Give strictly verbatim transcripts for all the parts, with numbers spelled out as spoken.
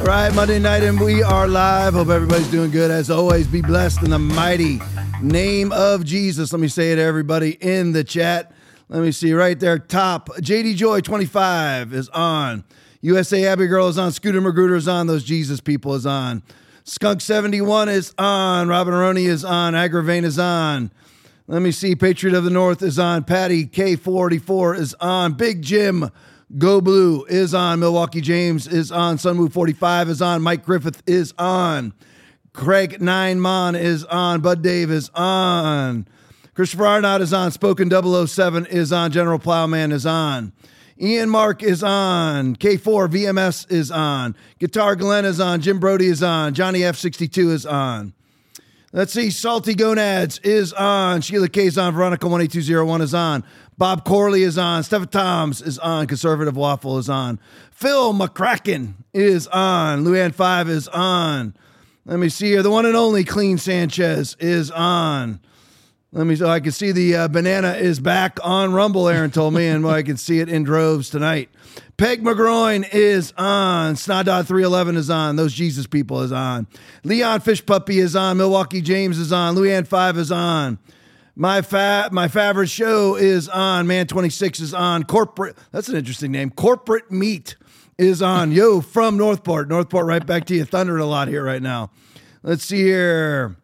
All right, Monday night, and we are live. Hope everybody's doing good. As always, be blessed in the mighty name of Jesus. Let me say it to everybody in the chat. Let me see right there, top. J D Joy twenty-five is on. U S A Abbey Girl is on. Scooter Magruder is on. Those Jesus people is on. Skunk seventy-one is on. Robin Aroni is on. Agravane is on. Let me see. Patriot of the North is on. Patty K forty-four is on. Big Jim Go Blue is on. Milwaukee James is on. Sunwoo forty-five is on. Mike Griffith is on. Craig Nine Mon is on. Bud Dave is on. Christopher Arnott is on. Spoken double oh seven is on. General Plowman is on. Ian Mark is on. K four V M S is on. Guitar Glenn is on. Jim Brody is on. Johnny F sixty-two is on. Let's see. Salty Gonads is on. Sheila K is on. Veronica one eight two zero one is on. Bob Corley is on. Stephen Toms is on. Conservative Waffle is on. Phil McCracken is on. Luann five is on. Let me see here. The one and only Clean Sanchez is on. Let me, so I can see the uh, banana is back on Rumble, Aaron told me, and I can see it in droves tonight. Peg McGroin is on. Snodod three eleven is on. Those Jesus people is on. Leon Fish Puppy is on. Milwaukee James is on. Luann five is on. My fa- my favorite show is on. Man twenty-six is on. Corporate, that's an interesting name. Corporate Meat is on. Yo, from Northport. Northport, right back to you. Thundering a lot here right now. Let's see here.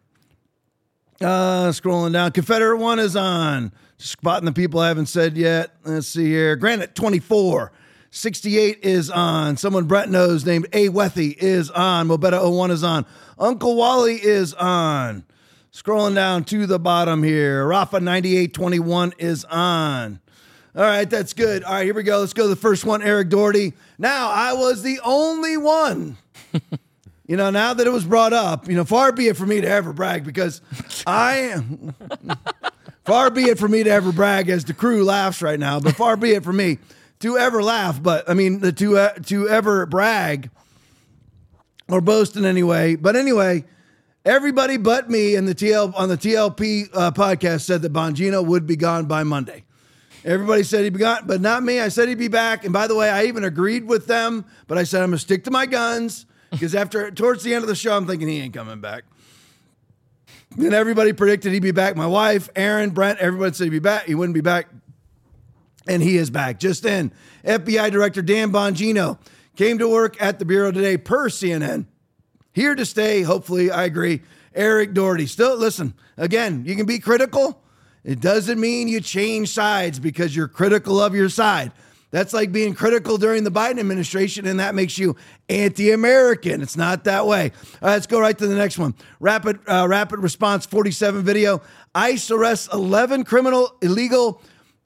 Uh, scrolling down. Confederate one is on. Just spotting the people I haven't said yet. Let's see here. Granite twenty-four. sixty-eight is on. Someone Brett knows named A. Wethy is on. Mobetta oh one is on. Uncle Wally is on. Scrolling down to the bottom here. Rafa ninety-eight twenty-one is on. All right, that's good. All right, here we go. Let's go to the first one, Eric Doherty. Now, I was the only one. You know, now that it was brought up, you know, far be it for me to ever brag because I, far be it for me to ever brag as the crew laughs right now, but far be it for me to ever laugh, but I mean, the, to, uh, to ever brag or boast in any way. But anyway, everybody but me and the T L on the T L P uh, podcast said that Bongino would be gone by Monday. Everybody said he'd be gone, but not me. I said he'd be back. And by the way, I even agreed with them, but I said, I'm going to stick to my guns. Because after, towards the end of the show, I'm thinking he ain't coming back. Then everybody predicted he'd be back. My wife, Aaron, Brent, everybody said he'd be back. He wouldn't be back. And he is back. Just in, F B I Director Dan Bongino came to work at the Bureau today per C N N. Here to stay, hopefully, I agree. Eric Doherty. Still, listen, again, you can be critical. It doesn't mean you change sides because you're critical of your side. That's like being critical during the Biden administration, and that makes you anti-American. It's not that way. All right, let's go right to the next one. Rapid uh, rapid response forty-seven video. ICE arrests eleven criminal, illegal,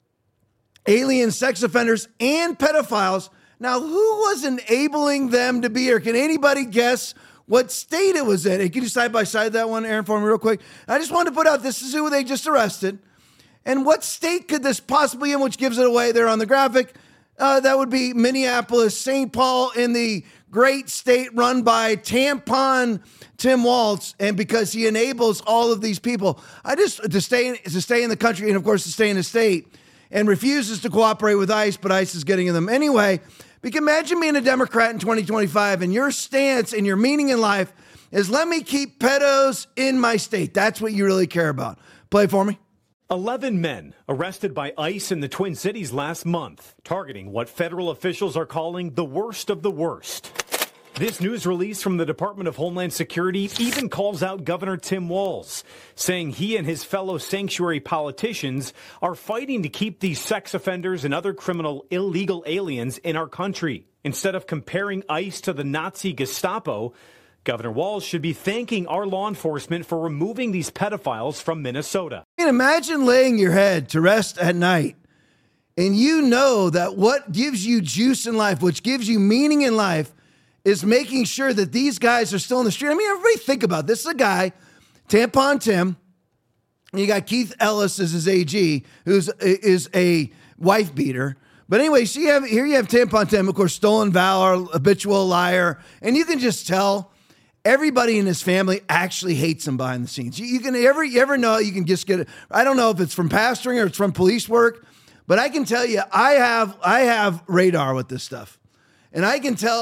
alien sex offenders and pedophiles. Now, who was enabling them to be here? Can anybody guess what state it was in? Hey, can you side by side that one, Aaron, for me real quick? I just wanted to put out, this is who they just arrested. And what state could this possibly in, which gives it away there on the graphic? Uh, that would be Minneapolis, Saint Paul, in the great state run by tampon Tim Walz, and because he enables all of these people, I just to stay in, to stay in the country and of course to stay in the state, and refuses to cooperate with ICE, but ICE is getting in them anyway. But you can imagine being a Democrat in twenty twenty-five, and your stance and your meaning in life is let me keep pedos in my state. That's what you really care about. Play for me. eleven men arrested by ICE in the Twin Cities last month, targeting what federal officials are calling the worst of the worst. This news release from the Department of Homeland Security even calls out Governor Tim Walz, saying he and his fellow sanctuary politicians are fighting to keep these sex offenders and other criminal illegal aliens in our country. Instead of comparing ICE to the Nazi Gestapo, Governor Walz should be thanking our law enforcement for removing these pedophiles from Minnesota. And imagine laying your head to rest at night, and you know that what gives you juice in life, which gives you meaning in life, is making sure that these guys are still in the street. I mean, everybody think about it. This is a guy, Tampon Tim, and you got Keith Ellis as his A G, who's is a wife beater. But anyway, so you have, here you have Tampon Tim, of course, stolen valor, habitual liar, and you can just tell everybody in his family actually hates him behind the scenes. You, you can ever, you ever know, you can just get it. I don't know if it's from pastoring or it's from police work, but I can tell you, I have, I have radar with this stuff. And I can tell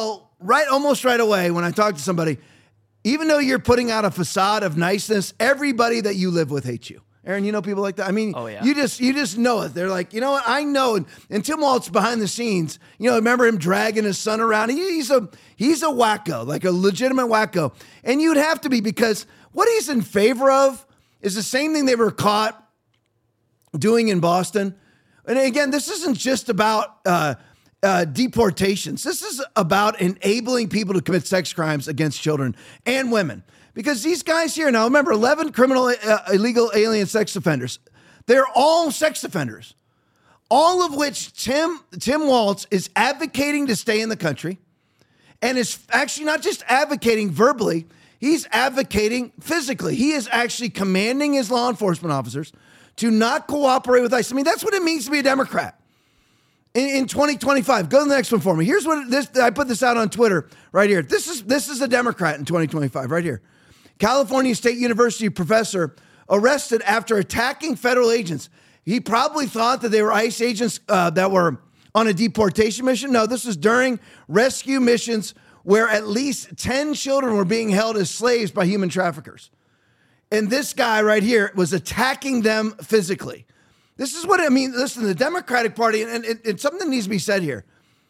right, almost right away when I talk to somebody, even though you're putting out a facade of niceness, everybody that you live with hates you. Aaron, you know people like that? I mean, oh, yeah. you just you just know it. They're like, you know what? I know. And, and Tim Walz behind the scenes, you know, remember him dragging his son around? He, he's a he's a wacko, like a legitimate wacko. And you'd have to be, because what he's in favor of is the same thing they were caught doing in Boston. And again, this isn't just about uh, uh, deportations. This is about enabling people to commit sex crimes against children and women. Because these guys here, now remember, eleven criminal uh, illegal alien sex offenders. They're all sex offenders, all of which Tim, Tim Walz is advocating to stay in the country, and is actually not just advocating verbally, he's advocating physically. He is actually commanding his law enforcement officers to not cooperate with ICE. I mean, that's what it means to be a Democrat in, in twenty twenty-five. Go to the next one for me. Here's what this, I put this out on Twitter right here. This is, this is a Democrat in twenty twenty-five right here. California State University professor arrested after attacking federal agents. He probably thought that they were ICE agents uh, that were on a deportation mission. No, this was during rescue missions where at least ten children were being held as slaves by human traffickers. And this guy right here was attacking them physically. This is what I mean. Listen, the Democratic Party, and, and, and something needs to be said here.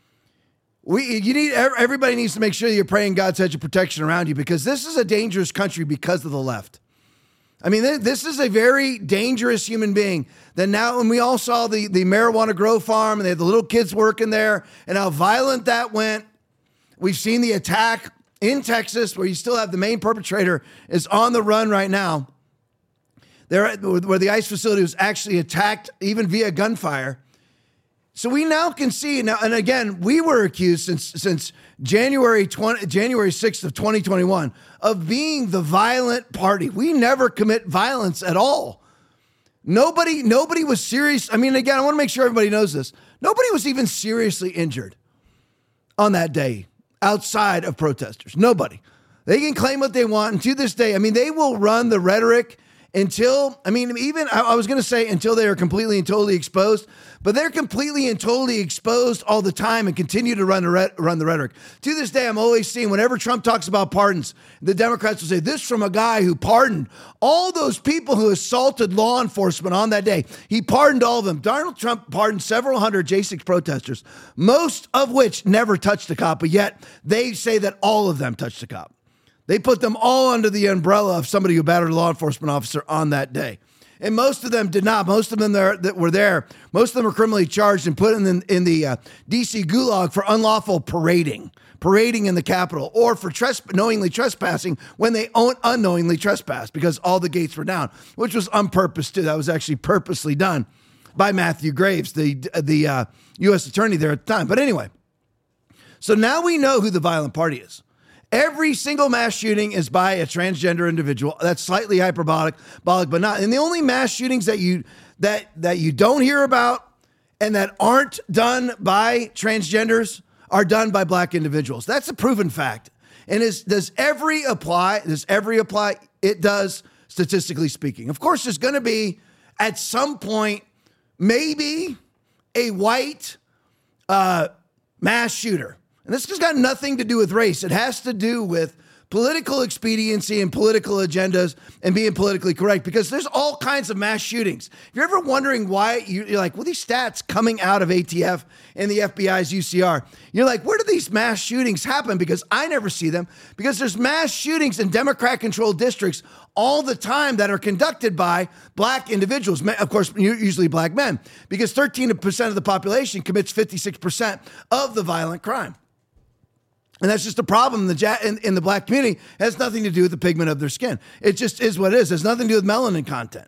We, you need, everybody needs to make sure you're praying God's hedge of protection around you, because this is a dangerous country because of the left. I mean, this is a very dangerous human being that now, when we all saw the, the marijuana grow farm and they had the little kids working there and how violent that went. We've seen the attack in Texas where you still have the main perpetrator is on the run right now. There, where the ICE facility was actually attacked even via gunfire. So we now can see now, and again, we were accused since since January twentieth, January sixth of twenty twenty-one of being the violent party. We never commit violence at all. Nobody, nobody was serious. I mean, again, I want to make sure everybody knows this. Nobody was even seriously injured on that day outside of protesters. Nobody. They can claim what they want, and to this day, I mean, they will run the rhetoric until, I mean, even, I, I was going to say until they are completely and totally exposed, but they're completely and totally exposed all the time and continue to run the, re- run the rhetoric. To this day, I'm always seeing, whenever Trump talks about pardons, the Democrats will say, this from a guy who pardoned all those people who assaulted law enforcement on that day. He pardoned all of them. Donald Trump pardoned several hundred J six protesters, most of which never touched a cop, but yet they say that all of them touched a cop. They put them all under the umbrella of somebody who battered a law enforcement officer on that day. And most of them did not. Most of them there, that were there, most of them were criminally charged and put in the, in the uh, D C gulag for unlawful parading, parading in the Capitol, or for tres- knowingly trespassing when they un- unknowingly trespassed because all the gates were down, which was on purpose too. That was actually purposely done by Matthew Graves, the, the uh, U S attorney there at the time. But anyway, so now we know who the violent party is. Every single mass shooting is by a transgender individual. That's slightly hyperbolic, but not. And the only mass shootings that you that that you don't hear about and that aren't done by transgenders are done by black individuals. That's a proven fact. And is does every apply? Does every apply? It does, statistically speaking. Of course, there's going to be at some point maybe a white uh, mass shooter. And this has got nothing to do with race. It has to do with political expediency and political agendas and being politically correct, because there's all kinds of mass shootings. If you're ever wondering why, you're like, well, these stats coming out of A T F and the F B I's U C R, you're like, where do these mass shootings happen? Because I never see them, because there's mass shootings in Democrat-controlled districts all the time that are conducted by black individuals, of course, usually black men, because thirteen percent of the population commits fifty-six percent of the violent crime. And that's just a problem in the, in, in the black community. It has nothing to do with the pigment of their skin. It just is what it is. It has nothing to do with melanin content.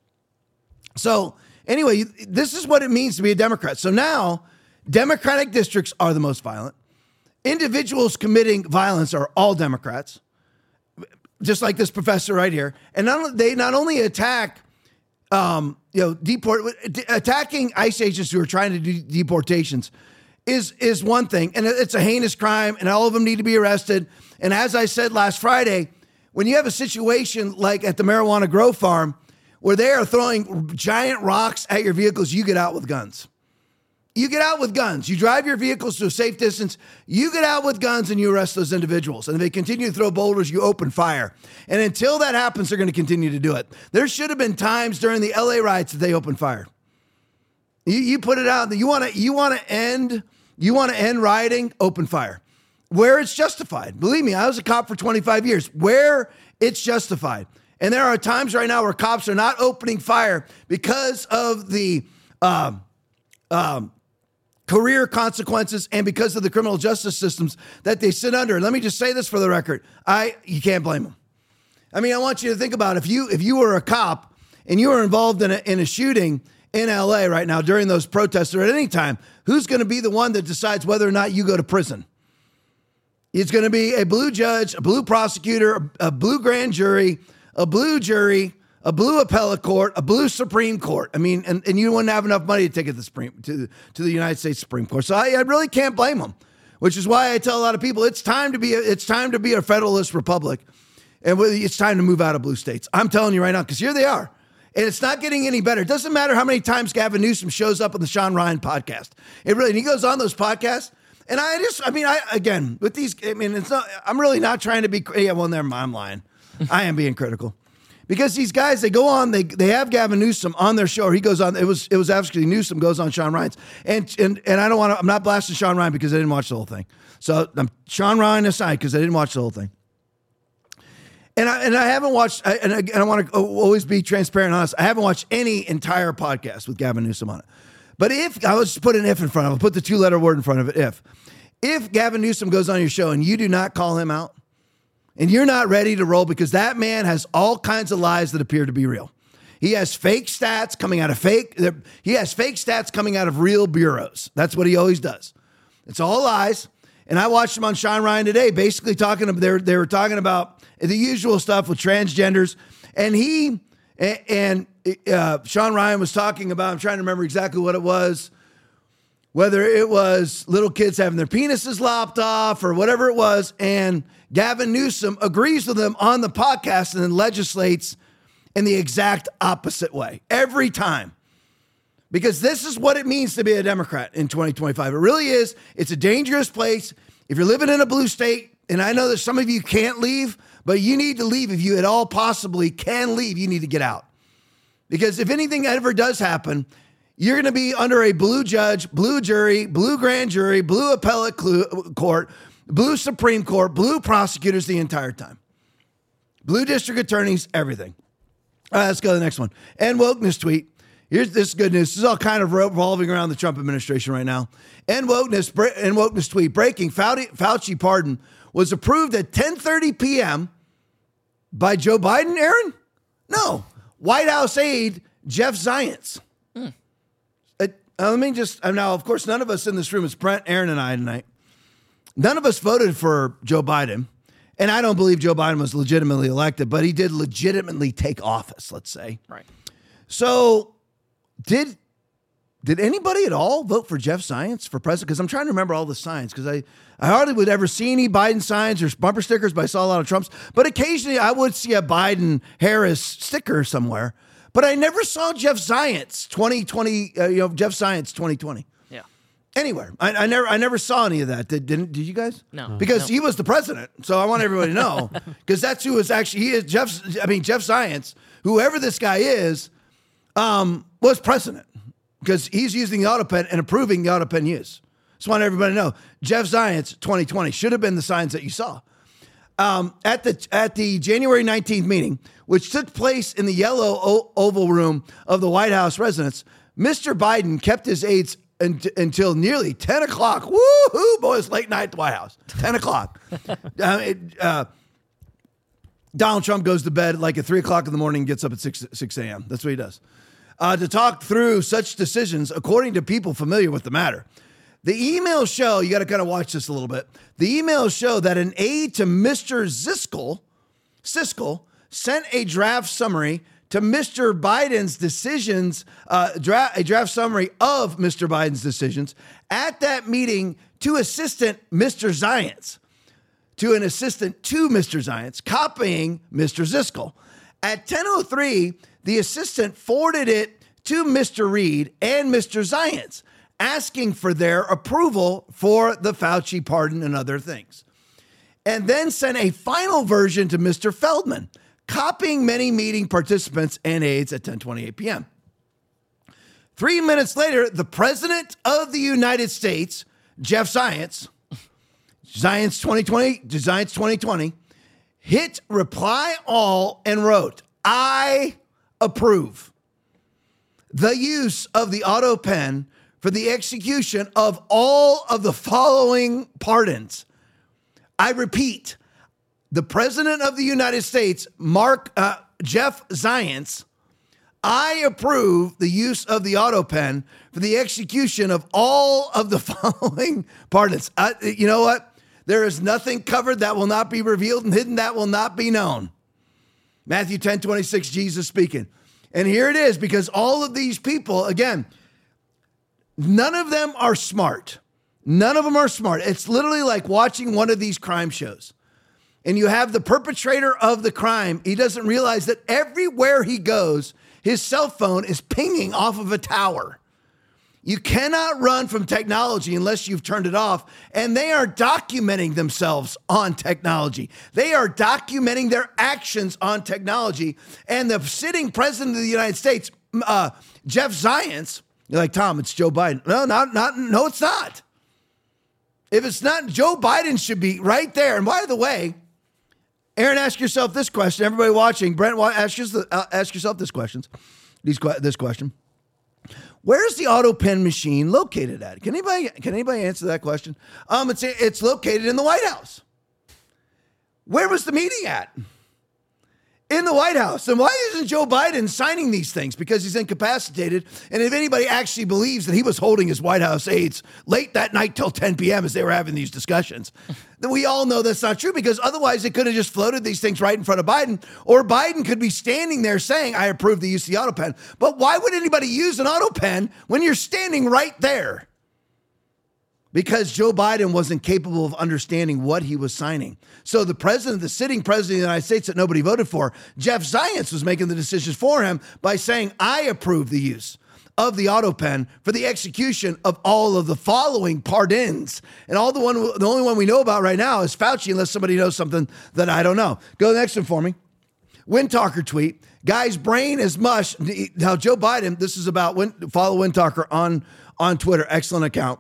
So anyway, this is what it means to be a Democrat. So now Democratic districts are the most violent. Individuals committing violence are all Democrats, just like this professor right here. And not, they not only attack, um, you know, deport, attacking ICE agents who are trying to do deportations is is one thing, and it's a heinous crime, and all of them need to be arrested. And as I said last Friday, when you have a situation like at the marijuana grow farm where they are throwing giant rocks at your vehicles, you get out with guns. you get out with guns. You drive your vehicles to a safe distance. You get out with guns and you arrest those individuals. And if they continue to throw boulders, you open fire. And until that happens, they're going to continue to do it. There should have been times during the L A riots that they opened fire. You, you put it out. You want to you want to end you want to end rioting? Open fire. Where it's justified. Believe me, I was a cop for twenty-five years. Where it's justified. And there are times right now where cops are not opening fire because of the um, um, career consequences and because of the criminal justice systems that they sit under. And let me just say this for the record. I you can't blame them. I mean, I want you to think about it. If you if you were a cop and you were involved in a, in a shooting in L A right now during those protests or at any time, who's going to be the one that decides whether or not you go to prison? It's going to be a blue judge, a blue prosecutor, a blue grand jury, a blue jury, a blue appellate court, a blue Supreme Court. I mean, and, and you wouldn't have enough money to take it to the Supreme to, to the United States Supreme Court. So I, I really can't blame them, which is why I tell a lot of people it's time to be a, it's time to be a federalist republic, and it's time to move out of blue states. I'm telling you right now, because here they are, and it's not getting any better. It doesn't matter how many times Gavin Newsom shows up on the Sean Ryan podcast. It really, and he goes on those podcasts. And I just, I mean, I again with these, I mean, it's not. I'm really not trying to be. Yeah, well, never mind. I'm lying. I am being critical. Because these guys, they go on, they they have Gavin Newsom on their show. Or he goes on. It was it was actually Newsom goes on Sean Ryan's, and and and I don't want to. I'm not blasting Sean Ryan because I didn't watch the whole thing. So I'm Sean Ryan aside because I didn't watch the whole thing. And I and I haven't watched. I, and, I, and I want to always be transparent and honest. I haven't watched any entire podcast with Gavin Newsom on it. But if I was just put an if in front of it, put the two letter word in front of it. If if Gavin Newsom goes on your show and you do not call him out, and you're not ready to roll because that man has all kinds of lies that appear to be real. He has fake stats coming out of fake. He has fake stats coming out of real bureaus. That's what he always does. It's all lies. And I watched him on Sean Ryan today, basically talking. They were, they were talking about the usual stuff with transgenders, and he and uh, Sean Ryan was talking about. I'm trying to remember exactly what it was. Whether it was little kids having their penises lopped off or whatever it was, and Gavin Newsom agrees with them on the podcast and then legislates in the exact opposite way every time. Because this is what it means to be a Democrat in twenty twenty-five. It really is. It's a dangerous place. If you're living in a blue state, and I know that some of you can't leave, but you need to leave. If you at all possibly can leave, you need to get out. Because if anything ever does happen, you're going to be under a blue judge, blue jury, blue grand jury, blue appellate court, blue Supreme Court, blue prosecutors the entire time. Blue district attorneys, everything. All right, let's go to the next one. And wokeness tweet. Here's this good news. This is all kind of revolving around the Trump administration right now. And wokeness, and wokeness tweet. Breaking, Fauci, Fauci pardon was approved at ten thirty p.m. by Joe Biden, Aaron? No. White House aide Jeff Zients. Hmm. Uh, let me just, uh, now, of course, none of us in this room, it's Brent, Aaron, and I tonight. None of us voted for Joe Biden. And I don't believe Joe Biden was legitimately elected, but he did legitimately take office, let's say. Right. So did did anybody at all vote for Jeff Zients for president? Because I'm trying to remember all the signs, because I, I hardly would ever see any Biden signs or bumper stickers, but I saw a lot of Trump's. But occasionally I would see a Biden-Harris sticker somewhere. But I never saw Jeff Zients twenty twenty. Uh, you know, Jeff Zients twenty twenty. Yeah. Anywhere, I, I never, I never saw any of that. Did didn't? Did you guys? No. Because no. he was the president. So I want everybody to know, because that's who was actually. He is Jeff. I mean, Jeff Zients, whoever this guy is, um, was president, because he's using the auto pen and approving the auto pen use. Just want everybody to know, Jeff Zients twenty twenty should have been the signs that you saw. Um, at the at the January nineteenth meeting, which took place in the yellow o- Oval Room of the White House residence, Mister Biden kept his aides un- until nearly ten o'clock. Woo-hoo, boys, late night at the White House. ten o'clock. uh, it, uh, Donald Trump goes to bed like at three o'clock in the morning and gets up at six a.m. That's what he does. Uh, to talk through such decisions, according to people familiar with the matter. The emails show, you got to kind of watch this a little bit. The emails show that an aide to Mister Siskel, Siskel sent a draft summary to Mister Biden's decisions, uh, dra- a draft summary of Mister Biden's decisions at that meeting to assistant Mister Zients, to an assistant to Mister Zients, copying Mister Siskel. At ten oh three, the assistant forwarded it to Mister Reed and Mister Zients. asking for their approval for the Fauci pardon and other things. And then sent a final version to Mister Feldman, copying many meeting participants and aides at ten twenty-eight p.m. Three minutes later, the President of the United States, Jeff Zients, Zients twenty twenty, Zients twenty twenty, hit reply all and wrote, I approve the use of the auto pen for the execution of all of the following pardons. I repeat, the President of the United States, Mark uh, Jeff Zients, I approve the use of the auto pen for the execution of all of the following pardons. Uh, you know what? There is nothing covered that will not be revealed, and hidden that will not be known. Matthew ten twenty-six, Jesus speaking. And here it is, because all of these people, again, none of them are smart. None of them are smart. It's literally like watching one of these crime shows. And you have the perpetrator of the crime. He doesn't realize that everywhere he goes, his cell phone is pinging off of a tower. You cannot run from technology unless you've turned it off. And they are documenting themselves on technology. They are documenting their actions on technology. And the sitting president of the United States, uh, Jeff Zients, you're like, Tom, it's Joe Biden. No, not, not, no, it's not. If it's not, Joe Biden should be right there. And by the way, Aaron, ask yourself this question. Everybody watching, Brent, ask, yourself, uh, ask yourself this questions. These this question: where's the auto pen machine located at? Can anybody can anybody answer that question? Um, it's it's located in the White House. Where was the meeting at? In the White House. And why isn't Joe Biden signing these things? Because he's incapacitated. And if anybody actually believes that he was holding his White House aides late that night till ten p.m. as they were having these discussions, then we all know that's not true, because otherwise it could have just floated these things right in front of Biden, or Biden could be standing there saying, I approve the use of the auto pen. But why would anybody use an auto pen when you're standing right there? Because Joe Biden wasn't capable of understanding what he was signing. So the president, the sitting president of the United States that nobody voted for, Jeff Zients, was making the decisions for him by saying, I approve the use of the auto pen for the execution of all of the following pardons. And all the one, the only one we know about right now is Fauci, unless somebody knows something that I don't know. Go to the next one for me. Wind Talker tweet. Guy's brain is mush. Now, Joe Biden, this is about, Wind, follow Wind Talker on, on Twitter. Excellent account.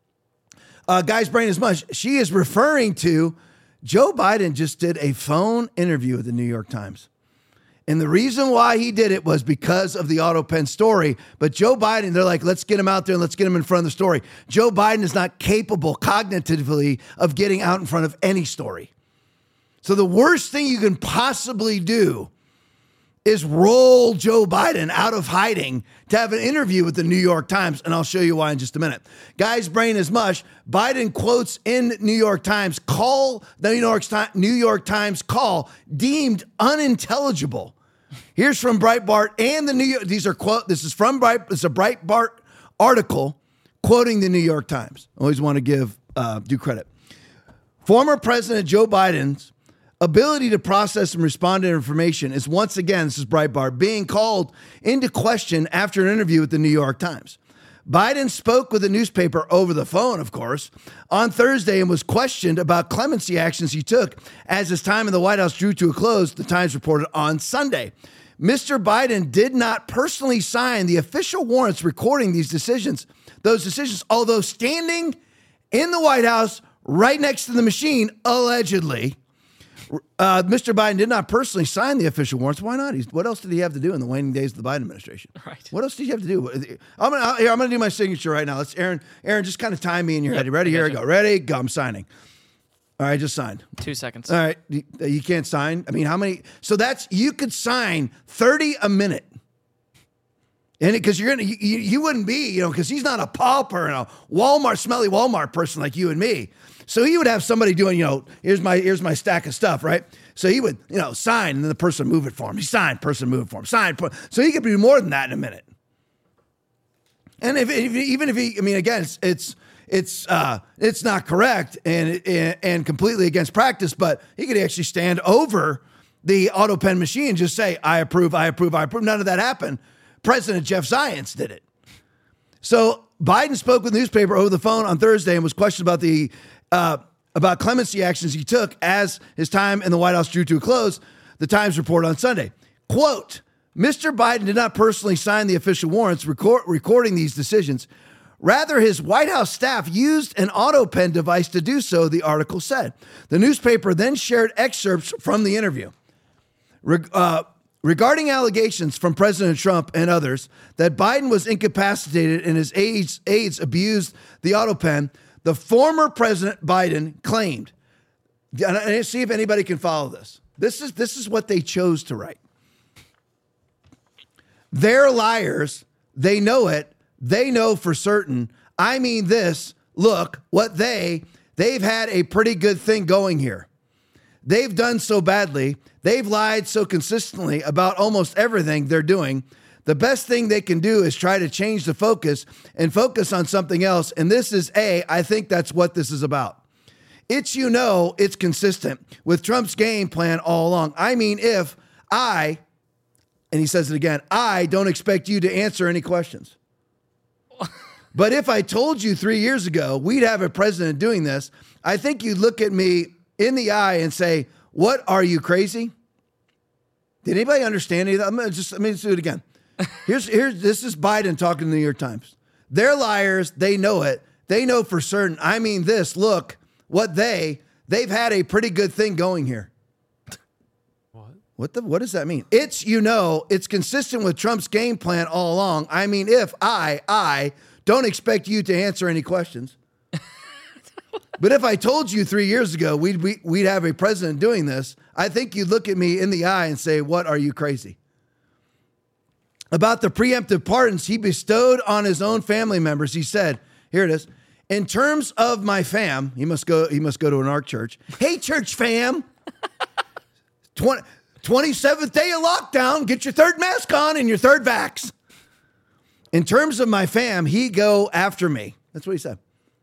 Uh, guy's brain is mush. She is referring to Joe Biden just did a phone interview with the New York Times. And the reason why he did it was because of the auto pen story. But Joe Biden, they're like, let's get him out there and let's get him in front of the story. Joe Biden is not capable cognitively of getting out in front of any story. So the worst thing you can possibly do is roll Joe Biden out of hiding to have an interview with the New York Times, and I'll show you why in just a minute. Guy's brain is mush. Biden quotes in New York Times, call the New York, New York Times call deemed unintelligible. Here's from Breitbart and the New York, these are quote, this is from Bright, it's a Breitbart article quoting the New York Times. I always want to give uh, due credit. Former President Joe Biden's ability to process and respond to information is once again, this is Breitbart, being called into question after an interview with the New York Times. Biden spoke with the newspaper over the phone, of course, on Thursday and was questioned about clemency actions he took as his time in the White House drew to a close, the Times reported on Sunday. Mister Biden did not personally sign the official warrants recording these decisions, those decisions, although standing in the White House right next to the machine, allegedly. Uh, Mister Biden did not personally sign the official warrants. Why not? He's, what else did he have to do in the waning days of the Biden administration? Right. What else did he have to do? I'm gonna, here, I'm gonna do my signature right now. Let's, Aaron. Aaron, just kind of time me in your yep, head. Ready? Here I go. Ready? Go. I'm signing. All right, just signed. Two seconds. All right, you, you can't sign. I mean, how many? So that's you could sign thirty a minute. And because you're gonna, you, you wouldn't be, you know, because he's not a pauper and a Walmart, smelly Walmart person like you and me. So he would have somebody doing, you know, here's my here's my stack of stuff, right? So he would, you know, sign, and then the person would move it for him. He signed, person move it for him, sign. So he could do more than that in a minute. And if, if even if he, I mean, again, it's it's it's uh, it's not correct and and completely against practice, but he could actually stand over the auto pen machine and just say, I approve, I approve, I approve. None of that happened. President Jeff Zients did it. So Biden spoke with the newspaper over the phone on Thursday and was questioned about the uh, about clemency actions he took as his time in the White House drew to a close. The Times report on Sunday, quote, Mister Biden did not personally sign the official warrants record, recording these decisions. Rather, his White House staff used an auto pen device to do so, the article said. The newspaper then shared excerpts from the interview. Reg- uh, regarding allegations from President Trump and others that Biden was incapacitated and his aides, aides abused the auto pen, the former President Biden claimed, and see if anybody can follow this. This is, this is what they chose to write. They're liars. They know it. They know for certain. I mean this, look, what they, they've had a pretty good thing going here. They've done so badly. They've lied so consistently about almost everything they're doing. The best thing they can do is try to change the focus and focus on something else. And this is A, I think that's what this is about. It's, you know, it's consistent with Trump's game plan all along. I mean, if I, and he says it again, I don't expect you to answer any questions. But if I told you three years ago we'd have a president doing this, I think you'd look at me in the eye and say, what, are you crazy? Did anybody understand any of that? I'm gonna just, let me just do it again. Here's, here's, this is Biden talking to the New York Times. They're liars. They know it. They know for certain. I mean this, look, what they, they've had a pretty good thing going here. What? What the, what does that mean? It's, you know, it's consistent with Trump's game plan all along. I mean, if I, I don't expect you to answer any questions. But if I told you three years ago we'd, we, we'd have a president doing this, I think you'd look at me in the eye and say, what, are you crazy? About the preemptive pardons he bestowed on his own family members, he said, here it is, in terms of my fam, he must go, he must go to an ARC church. Hey, church fam, twenty, twenty-seventh day of lockdown, get your third mask on and your third vax. In terms of my fam, he go after me. That's what he said.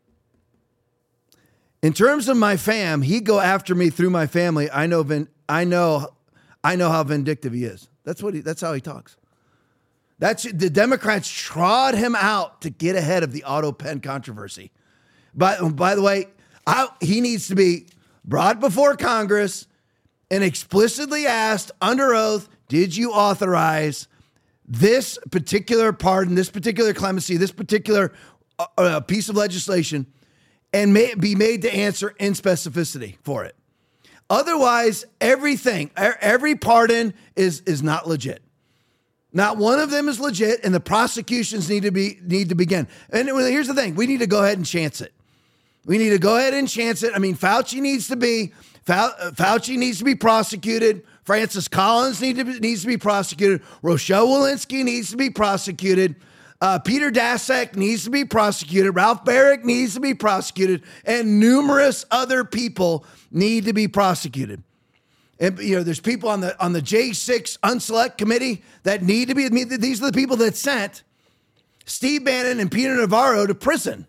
In terms of my fam, he go after me through my family. I know, vin- I know, I know how vindictive he is. That's what he, that's how he talks. That's the Democrats trod him out to get ahead of the auto pen controversy. But by the way, I, he needs to be brought before Congress and explicitly asked under oath, did you authorize this particular pardon, this particular clemency, this particular uh, uh, piece of legislation, and may be made to answer in specificity for it. Otherwise, everything, every pardon is, is not legit. Not one of them is legit, and the prosecutions need to be need to begin. And here's the thing: we need to go ahead and chance it. We need to go ahead and chance it. I mean, Fauci needs to be Fauci needs to be prosecuted. Francis Collins need to be, needs to be prosecuted. Rochelle Walensky needs to be prosecuted. Uh, Peter Daszak needs to be prosecuted. Ralph Barrick needs to be prosecuted, and numerous other people need to be prosecuted. And, you know, there's people on the on the J six Unselect Committee that need to be. These are the people that sent Steve Bannon and Peter Navarro to prison,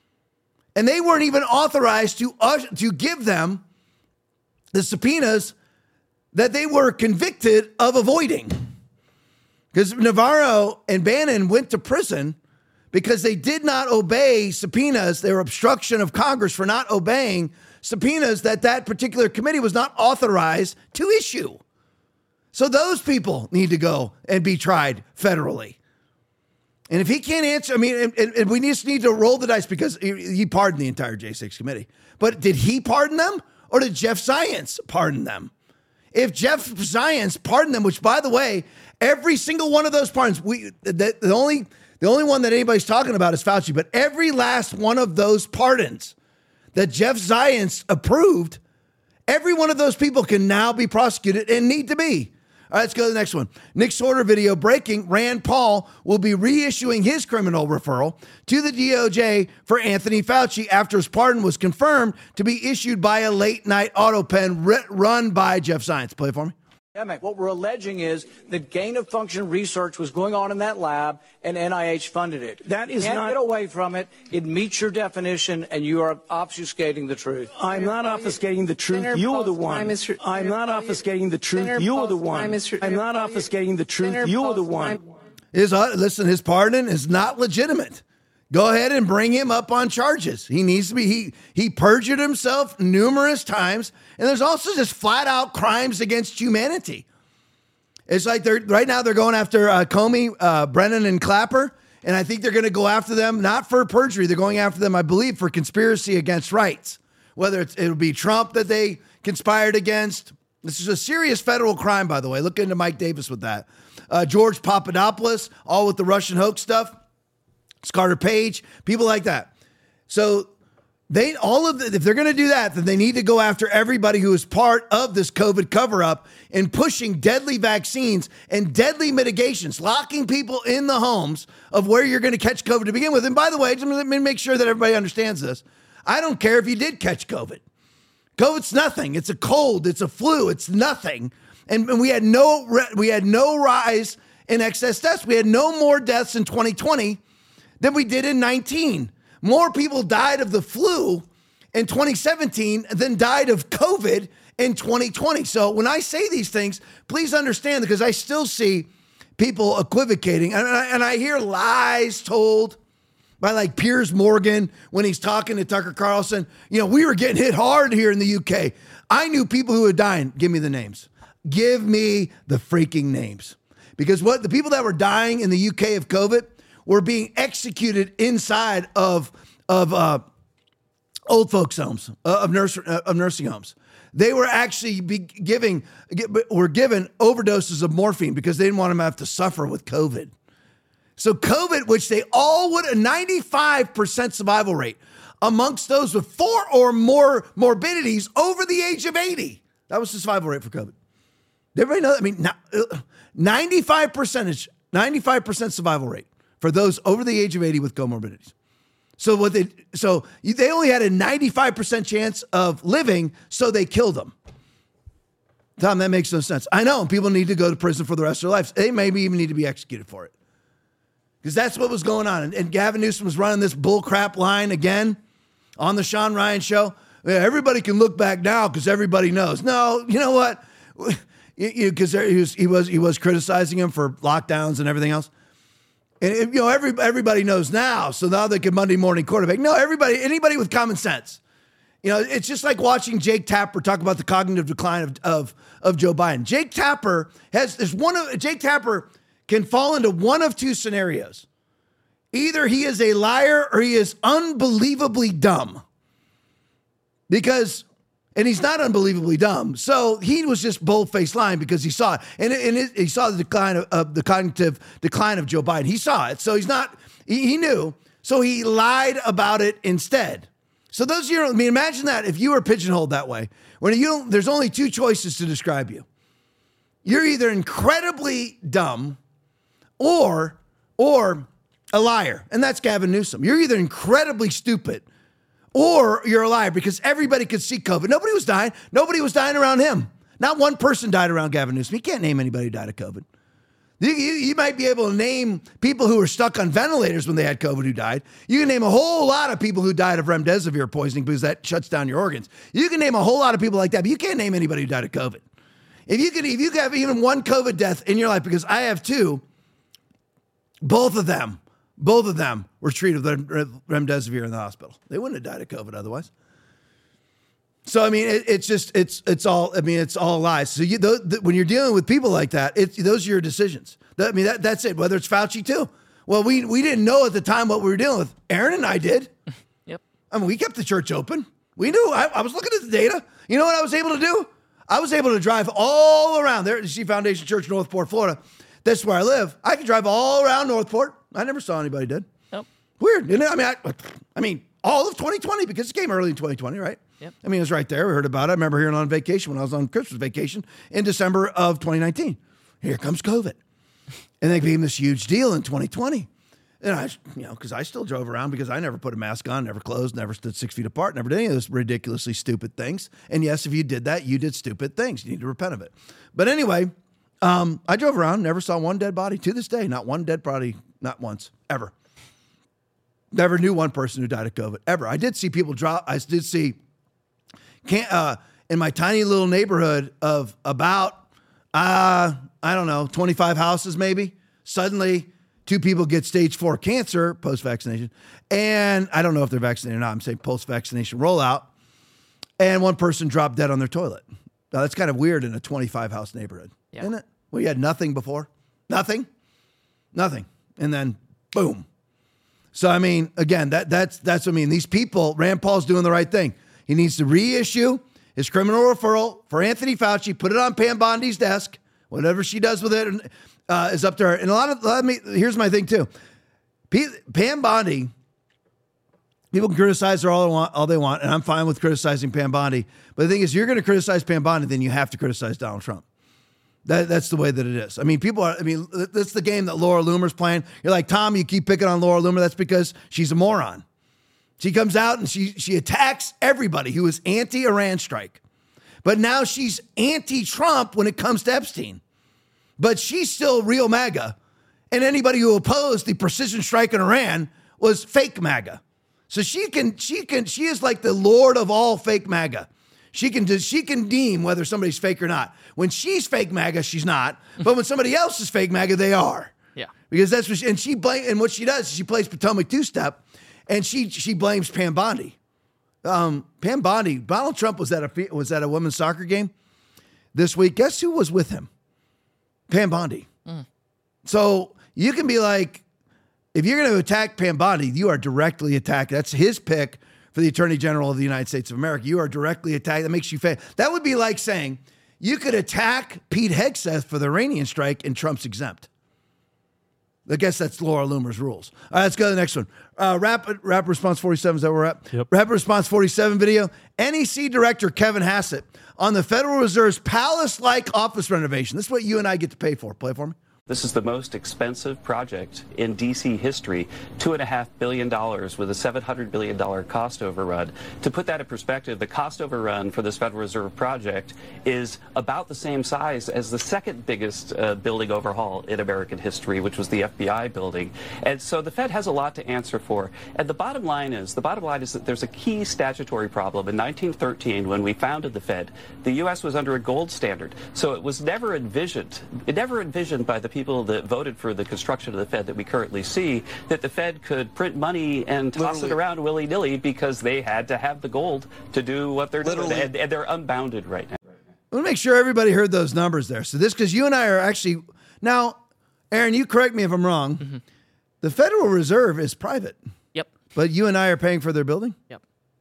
and they weren't even authorized to uh, to give them the subpoenas that they were convicted of avoiding. Because Navarro and Bannon went to prison because they did not obey subpoenas. They were obstruction of Congress for not obeying subpoenas that that particular committee was not authorized to issue. So those people need to go and be tried federally. And if he can't answer, I mean, and, and we just need to roll the dice because he, he pardoned the entire J six committee. But did he pardon them or did Jeff Zients pardon them? If Jeff Zients pardoned them, which by the way, every single one of those pardons, we the, the only the only one that anybody's talking about is Fauci, but every last one of those pardons that Jeff Zients approved, every one of those people can now be prosecuted and need to be. All right, let's go to the next one. Nick Sorter video breaking. Rand Paul will be reissuing his criminal referral to the D O J for Anthony Fauci after his pardon was confirmed to be issued by a late night auto pen run by Jeff Zients. Play it for me. What we're alleging is that gain-of-function research was going on in that lab, and N I H funded it. That is Can't not. Get away from it. It meets your definition, and you are obfuscating the truth. I'm not obfuscating the truth. Senator You are the Paul's one. time is re- I'm not obfuscating the truth. Senator You are the Paul's one. time is re- I'm not obfuscating the truth. Senator You are the Paul's one. time- His, uh, listen, his pardon is not legitimate. Go ahead and bring him up on charges. He needs to be, he, he perjured himself numerous times. And there's also just flat out crimes against humanity. It's like they're right now they're going after uh, Comey, uh, Brennan, and Clapper. And I think they're going to go after them, not for perjury. They're going after them, I believe, for conspiracy against rights. Whether it's, it'll be Trump that they conspired against. This is a serious federal crime, by the way. Look into Mike Davis with that. Uh, George Papadopoulos, all with the Russian hoax stuff. It's Carter Page, people like that. So they all of the, if they're going to do that, then they need to go after everybody who is part of this COVID cover-up and pushing deadly vaccines and deadly mitigations, locking people in the homes of where you're going to catch COVID to begin with. And by the way, let me make sure that everybody understands this. I don't care if you did catch COVID. COVID's nothing. It's a cold. It's a flu. It's nothing. And, and we had no we had no rise in excess deaths. We had no more deaths in twenty twenty than we did in nineteen. More people died of the flu in twenty seventeen than died of COVID in twenty twenty. So when I say these things, please understand, because I still see people equivocating. And I, and I hear lies told by like Piers Morgan when he's talking to Tucker Carlson. You know, we were getting hit hard here in the U K. I knew people who were dying. Give me the names. Give me the freaking names. Because what the people that were dying in the U K of COVID were being executed inside of, of uh, old folks' homes, uh, of, nurse, uh, of nursing homes. They were actually be giving, were given overdoses of morphine because they didn't want them to have to suffer with COVID. So COVID, which they all would, a ninety-five percent survival rate amongst those with four or more morbidities over the age of eighty. That was the survival rate for COVID. Everybody know that? I mean, ninety-five percentage, ninety-five percent survival rate for those over the age of eighty with comorbidities. So what they, so they only had a ninety-five percent chance of living, so they killed them. Tom, that makes no sense. I know people need to go to prison for the rest of their lives. They maybe even need to be executed for it. Because that's what was going on. And, and Gavin Newsom was running this bull crap line again on the Sean Ryan show. Yeah, everybody can look back now because everybody knows. No, you know what? Because he was, he was he was criticizing him for lockdowns and everything else. And you know, every everybody knows now. So now they can Monday morning quarterback. No, everybody, anybody with common sense. You know, it's just like watching Jake Tapper talk about the cognitive decline of of, of Joe Biden. Jake Tapper has there's one of Jake Tapper can fall into one of two scenarios. Either he is a liar or he is unbelievably dumb. Because, and he's not unbelievably dumb. So he was just bold-faced lying because he saw it. And, it, and it, he saw the decline of, of the cognitive decline of Joe Biden. He saw it. So he's not, he, he knew. So he lied about it instead. So those of you, I mean, imagine that if you were pigeonholed that way, when you don't, there's only two choices to describe you. You're either incredibly dumb or, or a liar. And that's Gavin Newsom. You're either incredibly stupid or you're a liar, because everybody could see COVID. Nobody was dying. Nobody was dying around him. Not one person died around Gavin Newsom. You can't name anybody who died of COVID. You, you, you might be able to name people who were stuck on ventilators when they had COVID who died. You can name a whole lot of people who died of remdesivir poisoning because that shuts down your organs. You can name a whole lot of people like that, but you can't name anybody who died of COVID. If you could, if you could have even one COVID death in your life, because I have two, both of them, both of them were treated with remdesivir in the hospital. They wouldn't have died of COVID otherwise. So, I mean, it, it's just, it's it's all, I mean, it's all lies. So you, th- th- when you're dealing with people like that, it's, those are your decisions. That, I mean, that, that's it, whether it's Fauci too. Well, we we didn't know at the time what we were dealing with. Aaron and I did. Yep. I mean, we kept the church open. We knew. I, I was looking at the data. You know what I was able to do? I was able to drive all around there at the Sea Foundation Church, Northport, Florida. That's where I live. I could drive all around Northport. I never saw anybody did. Nope. Weird, isn't it? I mean, I, I mean, all of twenty twenty, because it came early in twenty twenty, right? Yep. I mean, it was right there. We heard about it. I remember hearing on vacation when I was on Christmas vacation in December of twenty nineteen. Here comes COVID. And they became this huge deal in twenty twenty. And I, you know, because I still drove around because I never put a mask on, never closed, never stood six feet apart, never did any of those ridiculously stupid things. And yes, if you did that, you did stupid things. You need to repent of it. But anyway, um, I drove around, never saw one dead body to this day. Not one dead body, not once, ever. Never knew one person who died of COVID, ever. I did see people drop, I did see, can't, uh, in my tiny little neighborhood of about, uh, I don't know, twenty-five houses maybe, suddenly two people get stage four cancer post-vaccination. And I don't know if they're vaccinated or not. I'm saying post-vaccination rollout. And one person dropped dead on their toilet. Now, that's kind of weird in a twenty-five house neighborhood, yeah. isn't it? Well, you had nothing before. Nothing. Nothing. And then, boom. So, I mean, again, that that's that's what I mean. These people, Rand Paul's doing the right thing. He needs to reissue his criminal referral for Anthony Fauci, put it on Pam Bondi's desk. Whatever she does with it uh, is up to her. And a lot of, let me, here's my thing too. P, Pam Bondi, people can criticize her all they want, all they want, and I'm fine with criticizing Pam Bondi. But the thing is, you're going to criticize Pam Bondi, then you have to criticize Donald Trump. That, that's the way that it is. I mean, people are, I mean, that's the game that Laura Loomer's playing. You're like, Tom, you keep picking on Laura Loomer. That's because she's a moron. She comes out and she she attacks everybody who is anti-Iran strike. But now she's anti-Trump when it comes to Epstein. But she's still real MAGA. And anybody who opposed the precision strike in Iran was fake MAGA. So she can, she can, she is like the Lord of all fake MAGA. She can, she can deem whether somebody's fake or not. When she's fake MAGA, she's not. But when somebody else is fake MAGA, they are. Yeah. Because that's what she, and she blame, and what she does, she plays Potomac two-step, and she she blames Pam Bondi. Um, Pam Bondi, Donald Trump was at a was at a women's soccer game this week. Guess who was with him? Pam Bondi. Mm. So you can be like, if you're going to attack Pam Bondi, you are directly attacked. That's his pick for the Attorney General of the United States of America. You are directly attacked. That makes you fail. That would be like saying you could attack Pete Hegseth for the Iranian strike and Trump's exempt. I guess that's Laura Loomer's rules. All right, let's go to the next one. Uh, Rapid, Rapid Response forty-seven is that where we're at? Yep. Rapid Response forty-seven video. N E C Director Kevin Hassett on the Federal Reserve's palace-like office renovation. This is what you and I get to pay for. Play it for me. This is the most expensive project in D C history, two and a half billion dollars with a seven hundred billion dollars cost overrun. To put that in perspective, the cost overrun for this Federal Reserve project is about the same size as the second biggest uh, building overhaul in American history, which was the F B I building. And so the Fed has a lot to answer for. And the bottom line is, the bottom line is that there's a key statutory problem. In nineteen thirteen, when we founded the Fed, the U S was under a gold standard. So it was never envisioned, it never envisioned by the people that voted for the construction of the Fed that we currently see, that the Fed could print money and toss Literally. it around willy-nilly because they had to have the gold to do what they're Literally. doing. And, and they're unbounded right now. Let me make sure everybody heard those numbers there. So this, because you and I are actually, now, Aaron, you correct me if I'm wrong. Mm-hmm. The Federal Reserve is private. Yep. But you and I are paying for their building? Yep.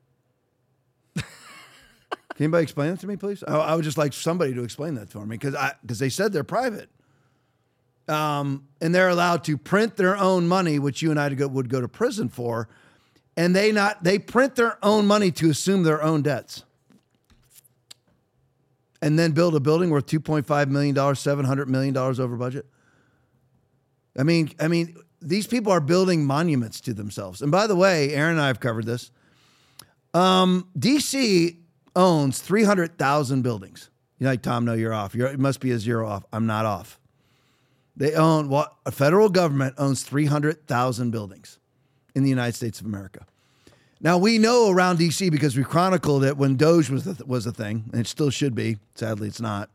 Can anybody explain that to me, please? I, I would just like somebody to explain that for me, because I because they said they're private. Um, and they're allowed to print their own money, which you and I would go to prison for, and they not they print their own money to assume their own debts, and then build a building worth two point five million dollars, seven hundred million dollars over budget. I mean, I mean, these people are building monuments to themselves. And by the way, Aaron and I have covered this. Um, D C owns three hundred thousand buildings. You're like, Tom, no, you're off. You're, it must be a zero off. I'm not off. They own what a federal government owns three hundred thousand buildings in the United States of America. Now, we know around D C because we chronicled it when Doge was the, was a thing, and it still should be. Sadly, it's not.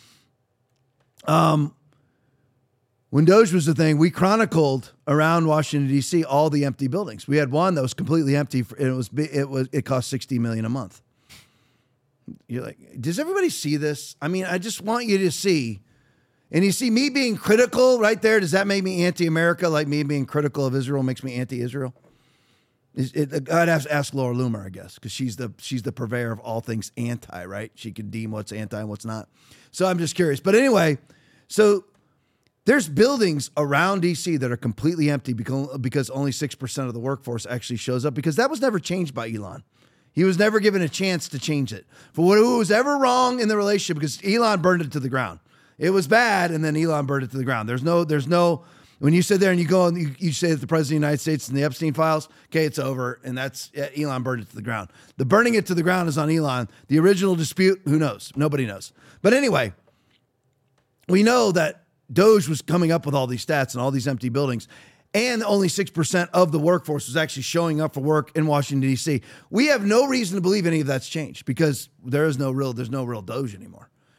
Um, when Doge was the thing, we chronicled around Washington, D C all the empty buildings. We had one that was completely empty, and it was it was it cost sixty million dollars a month. You're like, does everybody see this? I mean, I just want you to see. And you see me being critical right there. Does that make me anti-America? Like me being critical of Israel makes me anti-Israel? Is it, I'd have to ask Laura Loomer, I guess, because she's the she's the purveyor of all things anti, right? She can deem what's anti and what's not. So I'm just curious. But anyway, so there's buildings around D C that are completely empty because, because only six percent of the workforce actually shows up, because that was never changed by Elon. He was never given a chance to change it. For what was ever wrong in the relationship, because Elon burned it to the ground. It was bad, and then Elon burned it to the ground. There's no, there's no, when you sit there and you go and you, you say that the President of the United States and the Epstein files, okay, it's over, and that's, yeah, Elon burned it to the ground. The burning it to the ground is on Elon. The original dispute, who knows? Nobody knows. But anyway, we know that Doge was coming up with all these stats and all these empty buildings, and only six percent of the workforce was actually showing up for work in Washington, D C. We have no reason to believe any of that's changed, because there is no real, there's no real Doge anymore.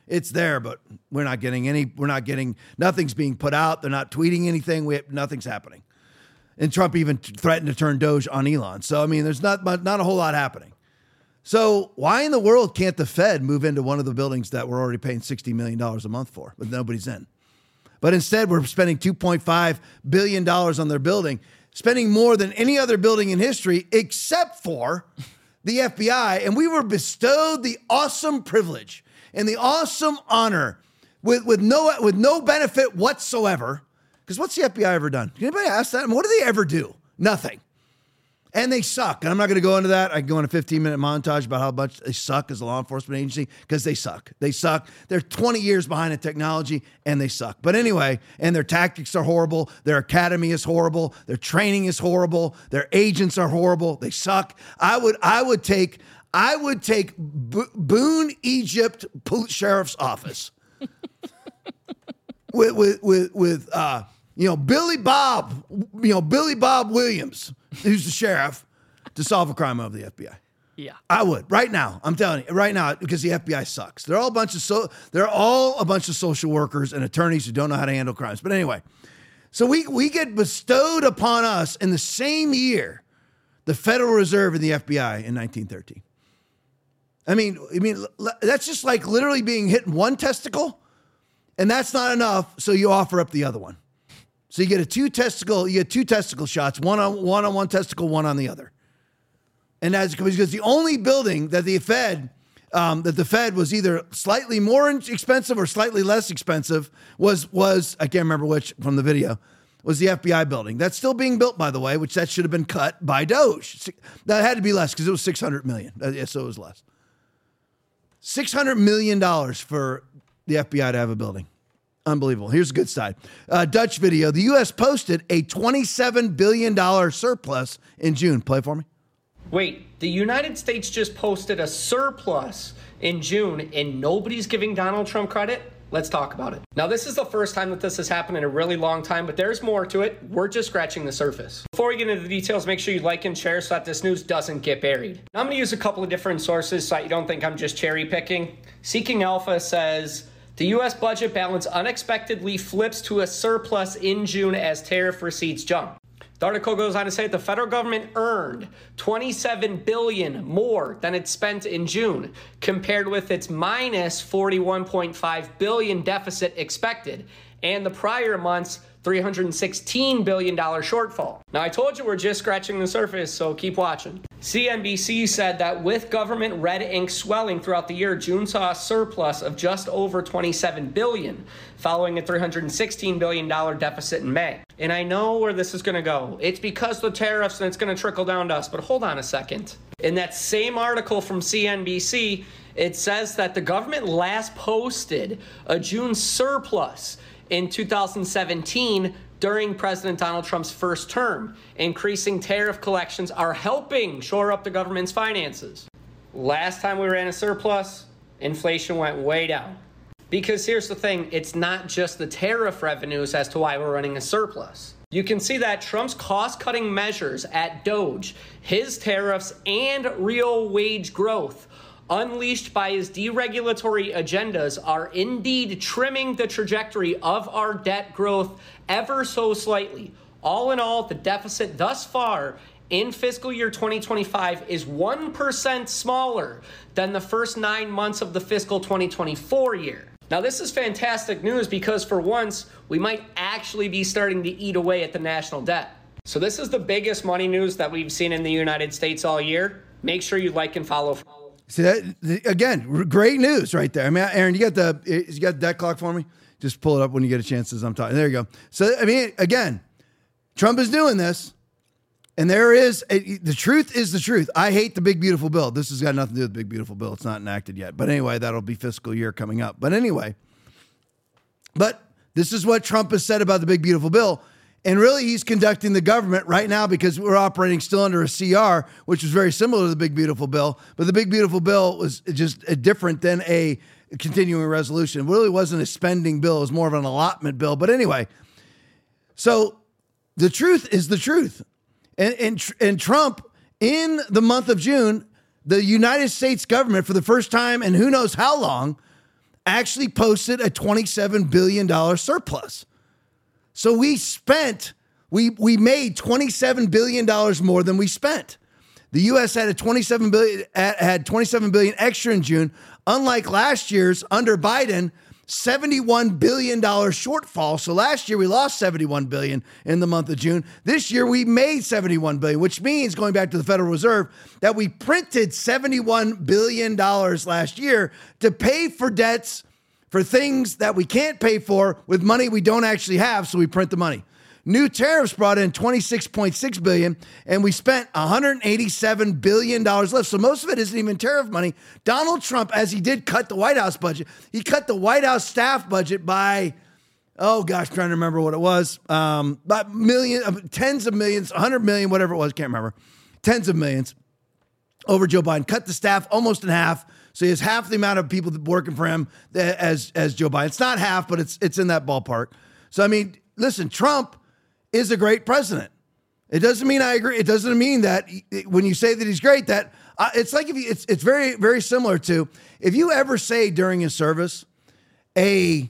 It's there, but we're not getting any, we're not getting, nothing's being put out. They're not tweeting anything. We have, nothing's happening. And Trump even t- threatened to turn Doge on Elon. So, I mean, there's not, not a whole lot happening. So why in the world can't the Fed move into one of the buildings that we're already paying sixty million dollars a month for, but nobody's in? But instead, we're spending two point five billion dollars on their building, spending more than any other building in history, except for the F B I. And we were bestowed the awesome privilege and the awesome honor with, with, no, with no benefit whatsoever. Because what's the F B I ever done? Can anybody ask that? I mean, what do they ever do? Nothing. And they suck. And I'm not going to go into that. I can go in a fifteen minute montage about how much they suck as a law enforcement agency, because they suck. They suck. They're twenty years behind in technology, and they suck. But anyway, and their tactics are horrible. Their academy is horrible. Their training is horrible. Their agents are horrible. They suck. I would, I would take, I would take Bo- Boone, Egypt Police Sheriff's Office with, with, with, with, uh, you know, Billy Bob, you know, Billy Bob Williams, who's the sheriff, to solve a crime of the F B I. Yeah, I would right now. I'm telling you right now, because the F B I sucks. They're all a bunch of so they're all a bunch of social workers and attorneys who don't know how to handle crimes. But anyway, so we we get bestowed upon us in the same year the Federal Reserve and the F B I in nineteen thirteen. I mean, I mean that's just like literally being hit in one testicle, and that's not enough. So you offer up the other one. So you get a two testicle, you get two testicle shots, one on one on one testicle, one on the other. And that's because the only building that the Fed, um, that the Fed was either slightly more expensive or slightly less expensive was, was, I can't remember which from the video, was the F B I building. That's still being built, by the way, which that should have been cut by Doge. That had to be less because it was six hundred million dollars. Uh, so it was less. six hundred million dollars for the F B I to have a building. Unbelievable. Here's a good side. Uh, Dutch video. The U S posted a twenty-seven billion dollars surplus in June. Play for me. Wait, the United States just posted a surplus in June and nobody's giving Donald Trump credit? Let's talk about it. Now, this is the first time that this has happened in a really long time, but there's more to it. We're just scratching the surface. Before we get into the details, make sure you like and share so that this news doesn't get buried. Now, I'm going to use a couple of different sources so that you don't think I'm just cherry picking. Seeking Alpha says, the U S budget balance unexpectedly flips to a surplus in June as tariff receipts jump. The article goes on to say that the federal government earned twenty-seven billion dollars more than it spent in June, compared with its minus forty-one point five billion dollars deficit expected, and the prior month's three hundred sixteen billion dollars shortfall. Now, I told you we're just scratching the surface, so keep watching. C N B C said that with government red ink swelling throughout the year, June saw a surplus of just over twenty-seven billion dollars, following a three hundred sixteen billion dollars deficit in May. And I know where this is going to go. It's because of the tariffs and it's going to trickle down to us, but hold on a second. In that same article from C N B C, it says that the government last posted a June surplus in two thousand seventeen during President Donald Trump's first term. Increasing tariff collections are helping shore up the government's finances. Last time we ran a surplus, inflation went way down. Because here's the thing, it's not just the tariff revenues as to why we're running a surplus. You can see that Trump's cost-cutting measures at Doge, his tariffs, and real wage growth unleashed by his deregulatory agendas are indeed trimming the trajectory of our debt growth ever so slightly. All in all, the deficit thus far in fiscal year twenty twenty-five is one percent smaller than the first nine months of the fiscal twenty twenty-four year. Now, this is fantastic news because for once, we might actually be starting to eat away at the national debt. So this is the biggest money news that we've seen in the United States all year. Make sure you like and follow. See that again? Great news right there. I mean, Aaron, you got the you got the debt clock for me? Just pull it up when you get a chance as I'm talking. There you go. So I mean, again, Trump is doing this, and there is a, the truth is the truth. I hate the big beautiful bill. This has got nothing to do with the big beautiful bill. It's not enacted yet. But anyway, that'll be fiscal year coming up. But anyway, but this is what Trump has said about the big beautiful bill. And really, he's conducting the government right now because we're operating still under a C R, which was very similar to the Big Beautiful Bill. But the Big Beautiful Bill was just different than a continuing resolution. It really wasn't a spending bill. It was more of an allotment bill. But anyway, so the truth is the truth. And, and, and Trump, in the month of June, the United States government, for the first time in who knows how long, actually posted a twenty-seven billion dollars surplus. So we spent, we we made twenty-seven billion dollars more than we spent. The U S had a twenty-seven billion had twenty-seven billion extra in June, unlike last year's under Biden seventy-one billion dollars shortfall. So last year we lost seventy-one billion dollars in the month of June. This year we made seventy-one billion dollars, which means, going back to the Federal Reserve, that we printed seventy-one billion dollars last year to pay for debts for things that we can't pay for with money we don't actually have, so we print the money. New tariffs brought in twenty-six point six billion dollars, and we spent one hundred eighty-seven billion dollars left. So most of it isn't even tariff money. Donald Trump, as he did cut the White House budget, he cut the White House staff budget by, oh gosh, trying to remember what it was, um, by million, tens of millions, one hundred million, whatever it was, can't remember, tens of millions over Joe Biden. Cut the staff almost in half. So he has half the amount of people working for him as as Joe Biden. It's not half, but it's it's in that ballpark. So I mean, listen, Trump is a great president. It doesn't mean I agree. It doesn't mean that when you say that he's great, that uh, it's like if you, it's it's very very similar to if you ever say during a service a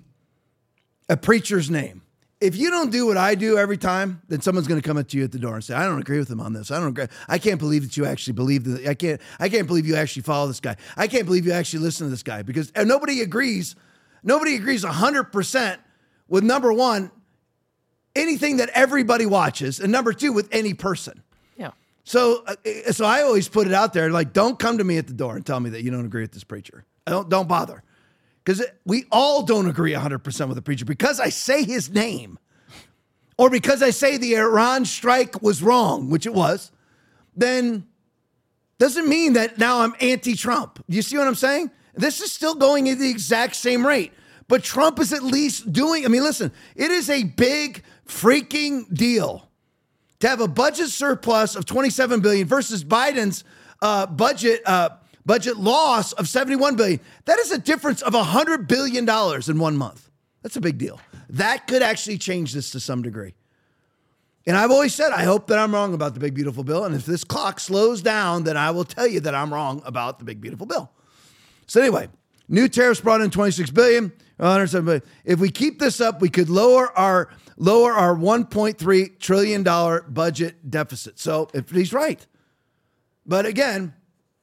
a preacher's name. If you don't do what I do every time, then someone's going to come up to you at the door and say, "I don't agree with him on this. I don't agree. I can't believe that you actually believe that. I can't. I can't believe you actually follow this guy. I can't believe you actually listen to this guy." Because and nobody agrees. Nobody agrees a hundred percent with number one, anything that everybody watches, and number two, with any person. Yeah. So, uh, so I always put it out there, like, don't come to me at the door and tell me that you don't agree with this preacher. I don't, don't bother. Because we all don't agree one hundred percent with the preacher. Because I say his name, or because I say the Iran strike was wrong, which it was, then doesn't mean that now I'm anti-Trump. You see what I'm saying? This is still going at the exact same rate. But Trump is at least doing, I mean, listen, it is a big freaking deal to have a budget surplus of twenty-seven billion dollars versus Biden's uh, budget uh, budget loss of seventy-one billion dollars. That is a difference of one hundred billion dollars in one month. That's a big deal. That could actually change this to some degree. And I've always said, I hope that I'm wrong about the big, beautiful bill. And if this clock slows down, then I will tell you that I'm wrong about the big, beautiful bill. So anyway, new tariffs brought in twenty-six billion dollars. one hundred seven billion dollars. If we keep this up, we could lower our lower our one point three trillion dollars budget deficit. So if he's right. But again,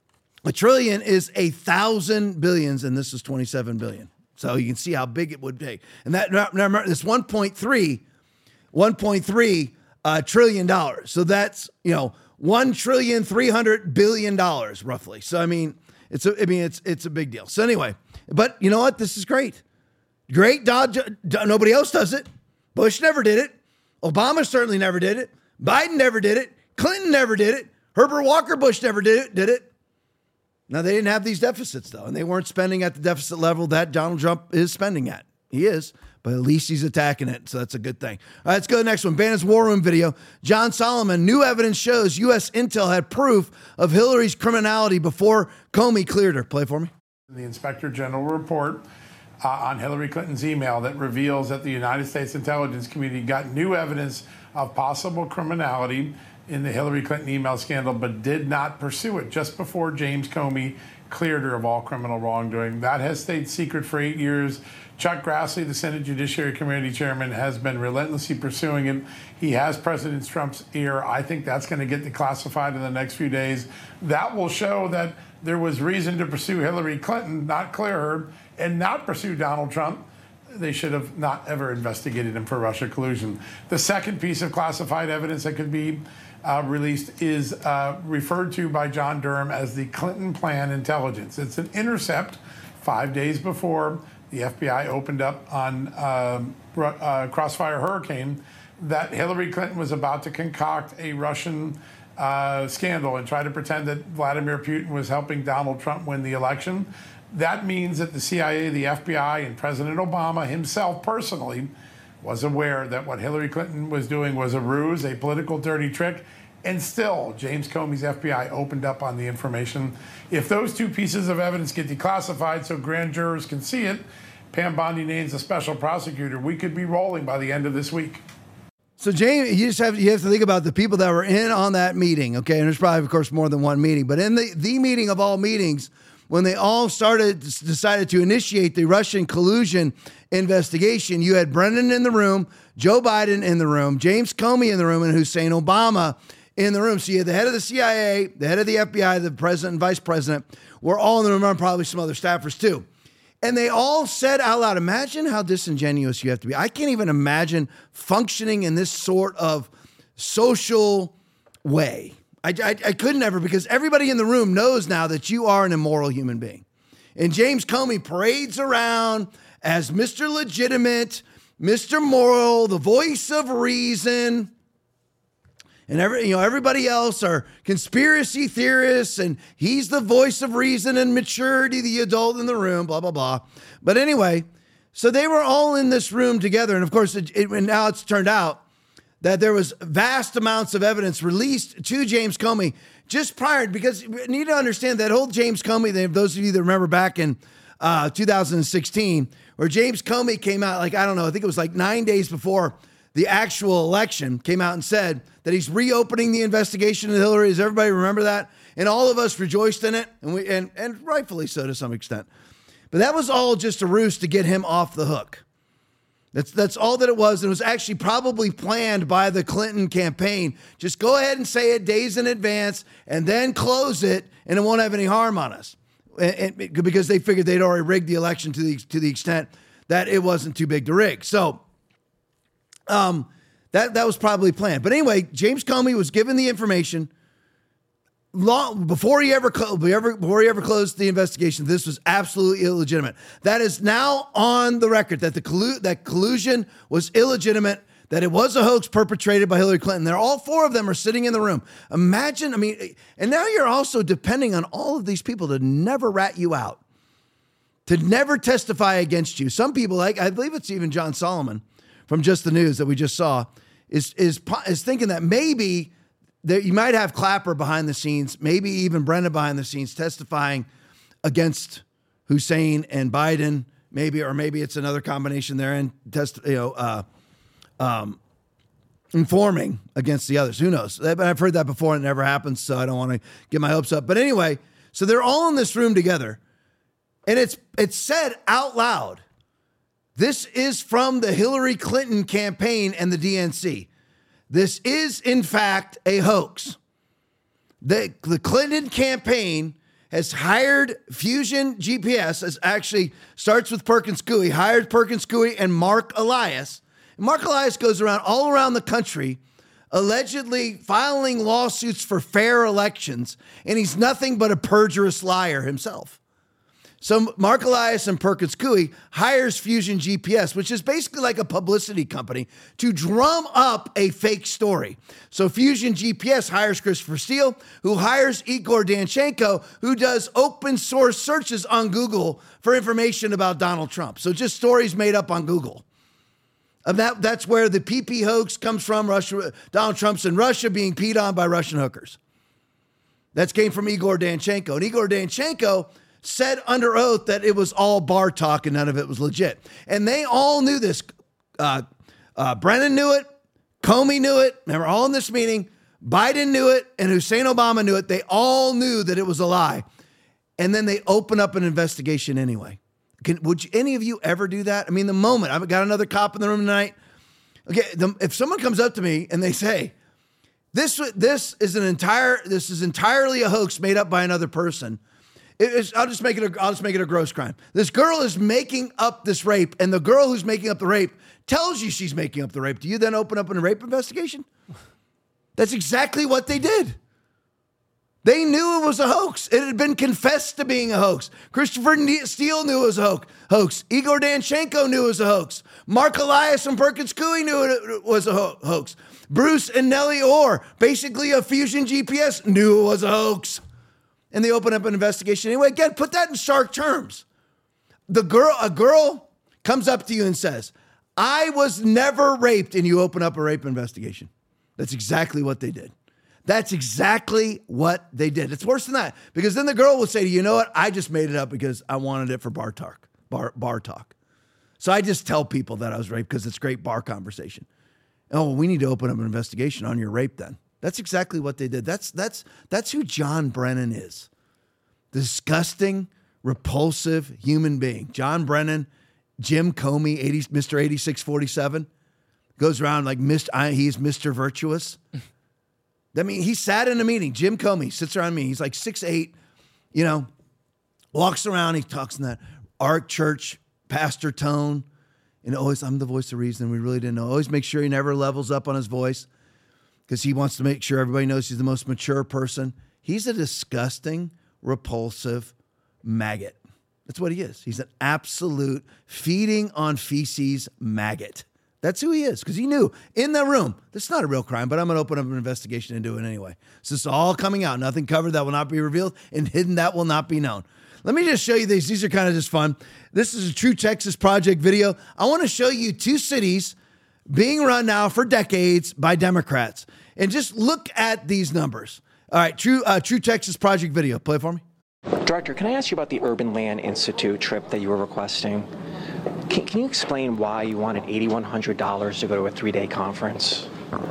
a trillion is a thousand billions, and this is twenty-seven billion. So you can see how big it would be. And that remember this one point three, one point three uh, trillion dollars. So that's, you know, one trillion three hundred billion dollars roughly. So I mean, it's a, I mean it's it's a big deal. So anyway, but you know what? This is great. Great. Nobody else does it. Bush never did it. Obama certainly never did it. Biden never did it. Clinton never did it. Herbert Walker Bush never did it. Did it? Now, they didn't have these deficits, though, and they weren't spending at the deficit level that Donald Trump is spending at. He is, but at least he's attacking it, so that's a good thing. All right, let's go to the next one. Bannon's War Room video. John Solomon, new evidence shows U S intel had proof of Hillary's criminality before Comey cleared her. Play for me. The Inspector General report uh, on Hillary Clinton's email that reveals that the United States intelligence community got new evidence of possible criminality in the Hillary Clinton email scandal, but did not pursue it just before James Comey cleared her of all criminal wrongdoing. That has stayed secret for eight years. Chuck Grassley, the Senate Judiciary Committee chairman, has been relentlessly pursuing it. He has President Trump's ear. I think that's going to get declassified in the next few days. That will show that there was reason to pursue Hillary Clinton, not clear her, and not pursue Donald Trump. They should have not ever investigated him for Russia collusion. The second piece of classified evidence that could be Uh, released is uh, referred to by John Durham as the Clinton Plan intelligence. It's an intercept five days before the F B I opened up on um, uh, Crossfire Hurricane that Hillary Clinton was about to concoct a Russian uh, scandal and try to pretend that Vladimir Putin was helping Donald Trump win the election. That means that the C I A, the F B I, and President Obama himself personally was aware that what Hillary Clinton was doing was a ruse, a political dirty trick, and still James Comey's F B I opened up on the information. If those two pieces of evidence get declassified so grand jurors can see it, Pam Bondi names a special prosecutor, we could be rolling by the end of this week. So, James, you just have you have to think about the people that were in on that meeting, okay? And there's probably, of course, more than one meeting, but in the, the meeting of all meetings when they all started, decided to initiate the Russian collusion investigation, you had Brennan in the room, Joe Biden in the room, James Comey in the room, and Hussein Obama in the room. So you had the head of the C I A, the head of the F B I, the president and vice president were all in the room, and probably some other staffers too. And they all said out loud, imagine how disingenuous you have to be. I can't even imagine functioning in this sort of social way. I, I, I couldn't ever, because everybody in the room knows now that you are an immoral human being. And James Comey parades around as Mister Legitimate, Mister Moral, the voice of reason. And every, you know, everybody else are conspiracy theorists, and he's the voice of reason and maturity, the adult in the room, blah, blah, blah. But anyway, so they were all in this room together. And of course, it, it, and now it's turned out that there was vast amounts of evidence released to James Comey just prior, because you need to understand that whole James Comey, those of you that remember back in uh, two thousand sixteen, where James Comey came out, like, I don't know, I think it was like nine days before the actual election, came out and said that he's reopening the investigation of Hillary. Does everybody remember that? And all of us rejoiced in it, and we and, and rightfully so to some extent. But that was all just a ruse to get him off the hook. That's that's all that it was. And it was actually probably planned by the Clinton campaign. Just go ahead and say it days in advance and then close it, and it won't have any harm on us. And, and, because they figured they'd already rigged the election to the to the extent that it wasn't too big to rig. So um, that, that was probably planned. But anyway, James Comey was given the information long before he ever before he ever closed the investigation. This was absolutely illegitimate. That is now on the record that the collu- that collusion was illegitimate, that it was a hoax perpetrated by Hillary Clinton. They're all four of them are sitting in the room. Imagine, I mean, and now you're also depending on all of these people to never rat you out, to never testify against you. Some people, like I believe it's even John Solomon from Just the News that we just saw, is is is thinking that maybe that you might have Clapper behind the scenes, maybe even Brennan behind the scenes testifying against Hussein and Biden, maybe, or maybe it's another combination there, and test, you know, uh, um, informing against the others. Who knows? I've heard that before and it never happens, so I don't want to get my hopes up. But anyway, so they're all in this room together, and it's it's said out loud. This is from the Hillary Clinton campaign and the D N C. This is, in fact, a hoax. The, the Clinton campaign has hired Fusion G P S, as actually starts with Perkins Coie, hired Perkins Coie and Mark Elias. And Mark Elias goes around all around the country, allegedly filing lawsuits for fair elections, and he's nothing but a perjurous liar himself. So Mark Elias and Perkins Coie hires Fusion G P S, which is basically like a publicity company, to drum up a fake story. So Fusion G P S hires Christopher Steele, who hires Igor Danchenko, who does open source searches on Google for information about Donald Trump. So just stories made up on Google. And that, that's where the P P hoax comes from, Russia, Donald Trump's in Russia being peed on by Russian hookers. That came from Igor Danchenko. And Igor Danchenko said under oath that it was all bar talk and none of it was legit. And they all knew this. Uh, uh, Brennan knew it. Comey knew it. They were all in this meeting. Biden knew it. And Hussein Obama knew it. They all knew that it was a lie. And then they open up an investigation anyway. Can, would you, any of you ever do that? I mean, the moment, I've got another cop in the room tonight. Okay, the, if someone comes up to me and they say, this, this is an entire, this is entirely a hoax made up by another person, It's, I'll just make it. A, I'll just make it a gross crime. This girl is making up this rape, and the girl who's making up the rape tells you she's making up the rape. Do you then open up a rape investigation? That's exactly what they did. They knew it was a hoax. It had been confessed to being a hoax. Christopher Steele knew it was a hoax. Igor Danchenko knew it was a hoax. Mark Elias and Perkins Coie knew it was a ho- hoax. Bruce and Nellie Orr, basically a Fusion G P S, knew it was a hoax. And they open up an investigation anyway. Again, put that in stark terms. The girl, a girl comes up to you and says, I was never raped, and you open up a rape investigation. That's exactly what they did. That's exactly what they did. It's worse than that, because then the girl will say to you, you know what? I just made it up because I wanted it for bar talk, bar, bar talk. So I just tell people that I was raped because it's great bar conversation. Oh, well, we need to open up an investigation on your rape then. That's exactly what they did. That's that's that's who John Brennan is. disgusting, repulsive human being. John Brennan, Jim Comey, eighty, Mister eighty-six forty-seven, goes around like Mister I, he's Mister Virtuous. I mean, he sat in a meeting. Jim Comey sits around me. He's like six eight, you know, walks around. He talks in that Ark Church pastor tone. And always, I'm the voice of reason. We really didn't know. Always make sure he never levels up on his voice because he wants to make sure everybody knows he's the most mature person. He's a disgusting, repulsive maggot. That's what he is. He's an absolute feeding on feces maggot. That's who he is because he knew in the room, this is not a real crime, but I'm going to open up an investigation into it anyway. So it's all coming out. Nothing covered that will not be revealed and hidden that will not be known. Let me just show you these. These are kind of just fun. This is a True Texas Project video. I want to show you two cities being run now for decades by Democrats. And just look at these numbers. All right, True uh, True Texas Project video. Play it for me. Director, can I ask you about the Urban Land Institute trip that you were requesting? Can, can you explain why you wanted eight thousand one hundred dollars to go to a three-day conference?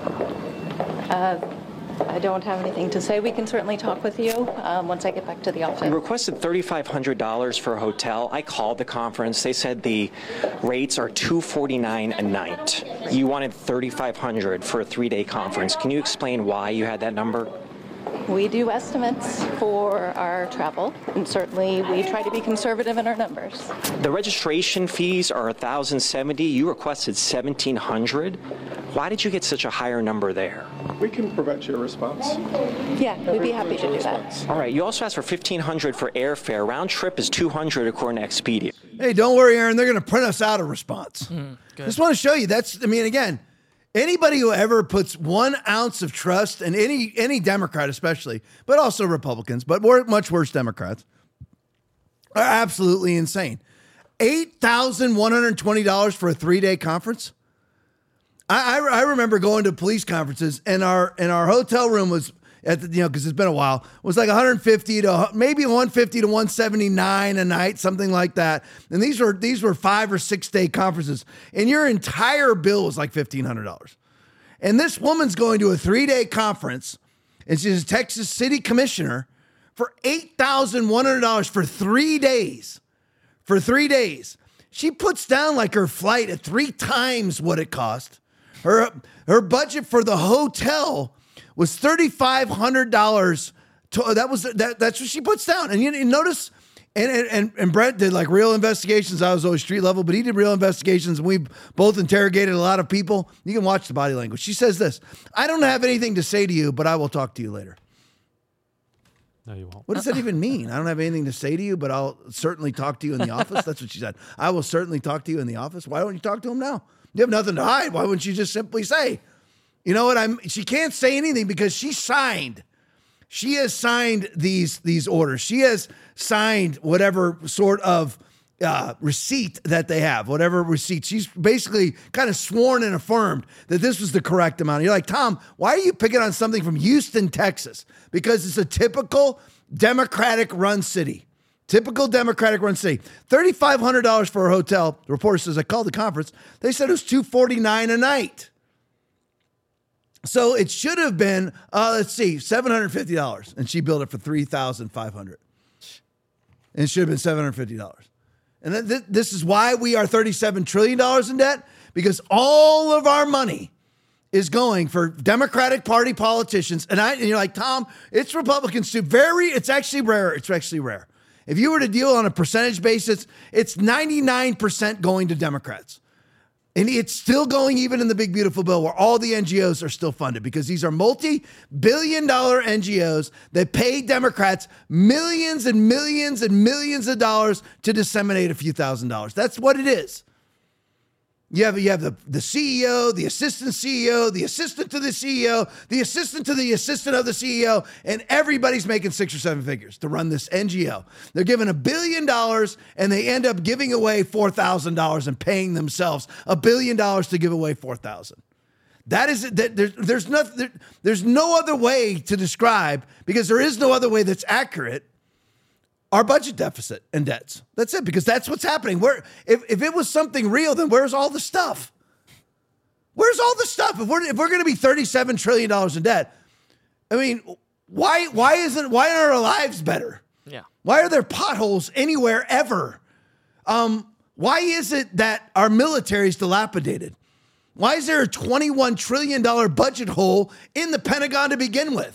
Uh, I don't have anything to say. We can certainly talk with you um, once I get back to the office. You requested three thousand five hundred dollars for a hotel. I called the conference. They said the rates are two hundred forty-nine dollars a night. You wanted three thousand five hundred dollars for a three-day conference. Can you explain why you had that number? We do estimates for our travel, and certainly we try to be conservative in our numbers. The registration fees are one thousand seventy dollars. You requested seventeen hundred dollars. Why did you get such a higher number there? We can provide you a response. Yeah, we'd be happy to do that. All right. You also asked for fifteen hundred dollars for airfare. Round trip is two hundred dollars according to Expedia. Hey, don't worry, Aaron. They're going to print us out a response. Mm, Just want to show you. That's, I mean, again, anybody who ever puts one ounce of trust in any any Democrat especially, but also Republicans, but more, much worse Democrats, are absolutely insane. eight thousand one hundred twenty dollars for a three-day conference? I, I, I remember going to police conferences, and our and our hotel room was, at the, you know, because it's been a while, was like one hundred fifty to maybe one hundred fifty to one hundred seventy-nine a night, something like that. And these were these were five or six day conferences, and your entire bill was like fifteen hundred dollars. And this woman's going to a three day conference, and she's a Texas City Commissioner for eight thousand one hundred dollars for three days. For three days, she puts down like her flight at three times what it cost. Her her budget for the hotel was three thousand five hundred dollars. To, that was that. That's what she puts down. And you, you notice, and, and and Brent did like real investigations. I was always street level, but he did real investigations. And we both interrogated a lot of people. You can watch the body language. She says this: "I don't have anything to say to you, but I will talk to you later." No, you won't. What does that even mean? I don't have anything to say to you, but I'll certainly talk to you in the office. That's what she said. I will certainly talk to you in the office. Why don't you talk to him now? You have nothing to hide. Why wouldn't you just simply say, you know what? I'm. She can't say anything because she signed. She has signed these these orders. She has signed whatever sort of uh, receipt that they have, whatever receipt. She's basically kind of sworn and affirmed that this was the correct amount. You're like, Tom, why are you picking on something from Houston, Texas? Because it's a typical Democratic-run city. Typical Democratic-run city. three thousand five hundred dollars for a hotel. The reporter says, I called the conference. They said it was two hundred forty-nine dollars a night. So it should have been, uh, let's see, seven hundred fifty dollars. And she billed it for three thousand five hundred dollars. And it should have been seven hundred fifty dollars. And th- th- this is why we are thirty-seven trillion dollars in debt, because all of our money is going for Democratic Party politicians. And, I, and you're like, Tom, it's Republicans too. Very, it's actually rare. It's actually rare. If you were to deal on a percentage basis, it's ninety-nine percent going to Democrats. And it's still going even in the big, beautiful bill where all the N G Os are still funded, because these are multi-billion dollar N G Os that pay Democrats millions and millions and millions of dollars to disseminate a few thousand dollars. That's what it is. You have, you have the, the C E O, the assistant C E O, the assistant to the C E O, the assistant to the assistant of the C E O, and everybody's making six or seven figures to run this N G O. They're given a billion dollars, and they end up giving away four thousand dollars and paying themselves a billion dollars to give away four thousand dollars. That is, that there's, there's, no, there, there's no other way to describe, because there is no other way that's accurate, our budget deficit and debts. That's it, because that's what's happening. Where if, if it was something real, then where's all the stuff? Where's all the stuff? If we're if we're going to be thirty-seven trillion dollars in debt, I mean, why why isn't why aren't our lives better? Yeah. Why are there potholes anywhere ever? Um, why is it that our military is dilapidated? Why is there a twenty-one trillion dollars budget hole in the Pentagon to begin with?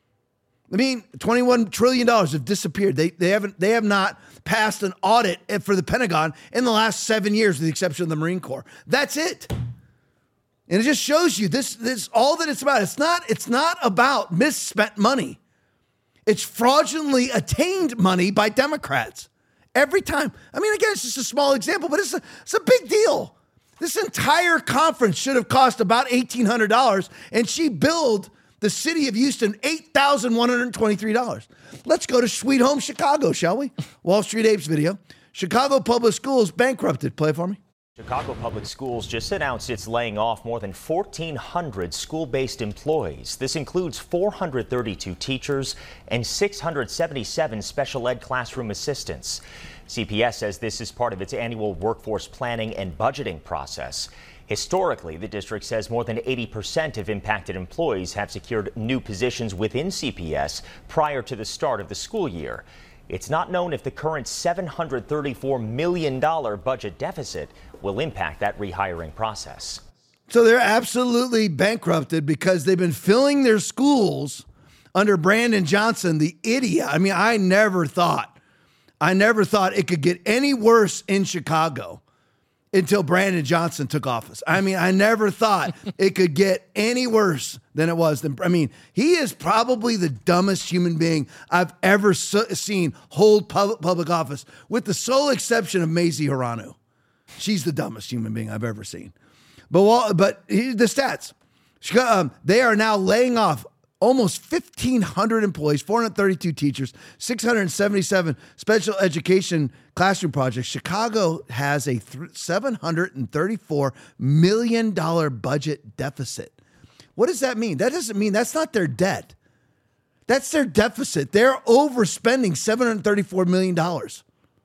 I mean, twenty-one trillion dollars have disappeared. They they haven't they have not passed an audit for the Pentagon in the last seven years, with the exception of the Marine Corps. That's it. And it just shows you this this all that it's about. It's not it's not about misspent money. It's fraudulently attained money by Democrats every time. I mean, again, it's just a small example, but it's a, it's a big deal. This entire conference should have cost about eighteen hundred dollars, and she billed the city of Houston eight thousand one hundred twenty-three dollars. Let's go to Sweet Home Chicago, shall we? Wall Street Apes video. Chicago Public Schools bankrupted. Play it for me. Chicago Public Schools just announced it's laying off more than fourteen hundred school-based employees. This includes four hundred thirty-two teachers and six hundred seventy-seven special ed classroom assistants. C P S says this is part of its annual workforce planning and budgeting process. Historically, the district says more than eighty percent of impacted employees have secured new positions within C P S prior to the start of the school year. It's not known if the current seven hundred thirty-four million dollars budget deficit will impact that rehiring process. So they're absolutely bankrupted because they've been filling their schools under Brandon Johnson, the idiot. I mean, I never thought, I never thought it could get any worse in Chicago until Brandon Johnson took office. I mean, I never thought it could get any worse than it was. I mean, he is probably the dumbest human being I've ever seen hold public office, with the sole exception of Mazie Hirono. She's the dumbest human being I've ever seen. But while, but the stats, um, they are now laying off almost fifteen hundred employees, four hundred thirty-two teachers, six hundred seventy-seven special education classroom projects. Chicago has a seven hundred thirty-four million dollars budget deficit. What does that mean? That doesn't mean that's not their debt. That's their deficit. They're overspending seven hundred thirty-four million dollars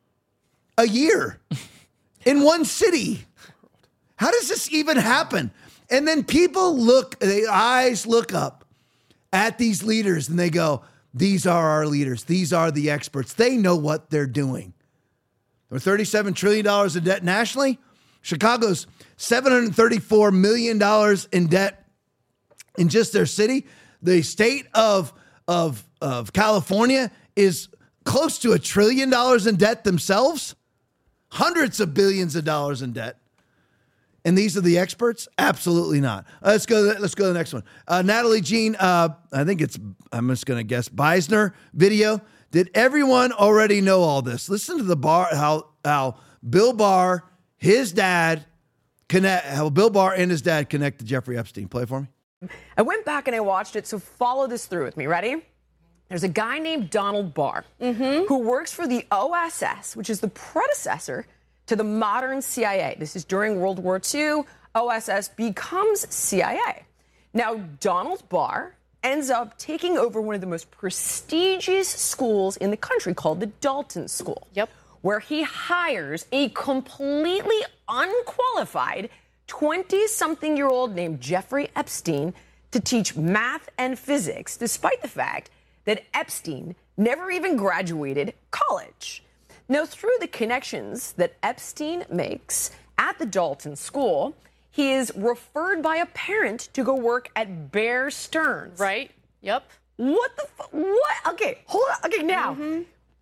a year in one city. How does this even happen? And then people look, their eyes look up at these leaders and they go, these are our leaders. These are the experts. They know what they're doing. They're thirty-seven trillion dollars in debt nationally. Chicago's seven hundred thirty-four million dollars in debt in just their city. The state of, of, of California is close to a trillion dollars in debt themselves. Hundreds of billions of dollars in debt. And these are the experts? Absolutely not. Uh, let's go. Let's go to the next one. Uh, Natalie Jean, uh, I think it's, I'm just going to guess, Beisner video. Did everyone already know all this? Listen to the bar, how how Bill Barr, his dad, connect, how Bill Barr and his dad connect to Jeffrey Epstein. Play it for me. I went back and I watched it, so follow this through with me. Ready? There's a guy named Donald Barr mm-hmm. who works for the O S S, which is the predecessor to the modern C I A. This is during World War Two. O S S becomes C I A. Now, Donald Barr ends up taking over one of the most prestigious schools in the country called the Dalton School. Yep. Where he hires a completely unqualified twenty-something-year-old named Jeffrey Epstein to teach math and physics, despite the fact that Epstein never even graduated college. Now, through the connections that Epstein makes at the Dalton School, he is referred by a parent to go work at Bear Stearns. Right. Yep. What the fu- What? Okay, hold on. Okay, now, mm-hmm.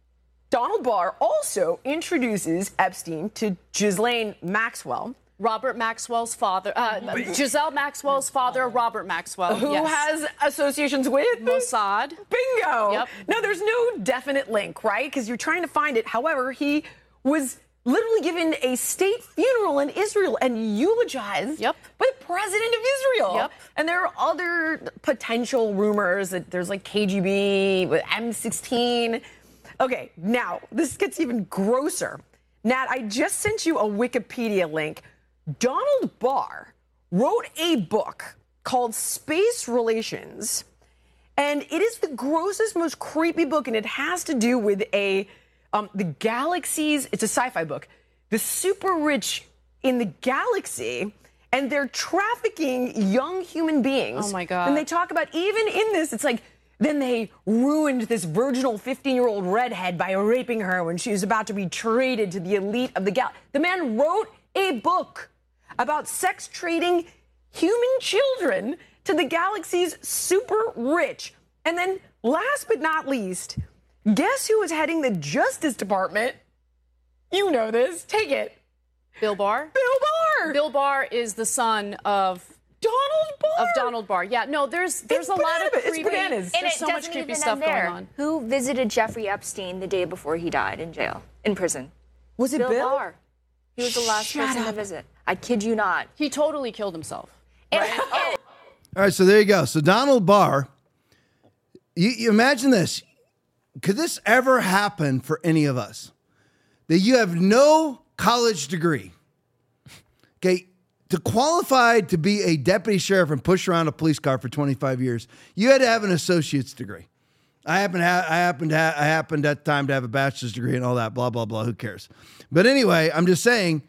Donald Barr also introduces Epstein to Ghislaine Maxwell. Robert Maxwell's father, uh, Giselle Maxwell's father, Robert Maxwell. Who yes. has associations with? Mossad. Bingo. Yep. Now, there's no definite link, right? Because you're trying to find it. However, he was literally given a state funeral in Israel and eulogized yep. by the president of Israel. Yep. And there are other potential rumors that there's like K G B with M sixteen. Okay, now, this gets even grosser. Nat, I just sent you a Wikipedia link. Donald Barr wrote a book called Space Relations, and it is the grossest, most creepy book, and it has to do with a um, the galaxies. It's a sci-fi book. The super rich in the galaxy, and they're trafficking young human beings. Oh, my God. And they talk about, even in this, it's like Then they ruined this virginal fifteen-year-old redhead by raping her when she was about to be traded to the elite of the galaxy. The man wrote a book about sex trading human children to the galaxy's super rich. And then, last but not least, guess who was heading the Justice Department? You know this. Take it. Bill Barr? Bill Barr! Bill Barr is the son of Donald Barr. Of Donald Barr. Yeah, no, there's there's It's a lot of banana- it's creepy. bananas. There's And it so much doesn't creepy even stuff end there. going on. Who visited Jeffrey Epstein the day before he died in jail, in prison? Was it Bill, Bill? Barr. He was the last Shut person up. to visit. I kid you not. He totally killed himself. And- Right? All right, so there you go. So Donald Barr, you, you imagine this. Could this ever happen for any of us? That you have no college degree. Okay, to qualify to be a deputy sheriff and push around a police car for twenty-five years, you had to have an associate's degree. I happen to have, I happen to have, I happened at that time to have a bachelor's degree and all that, blah, blah, blah. Who cares? But anyway, I'm just saying,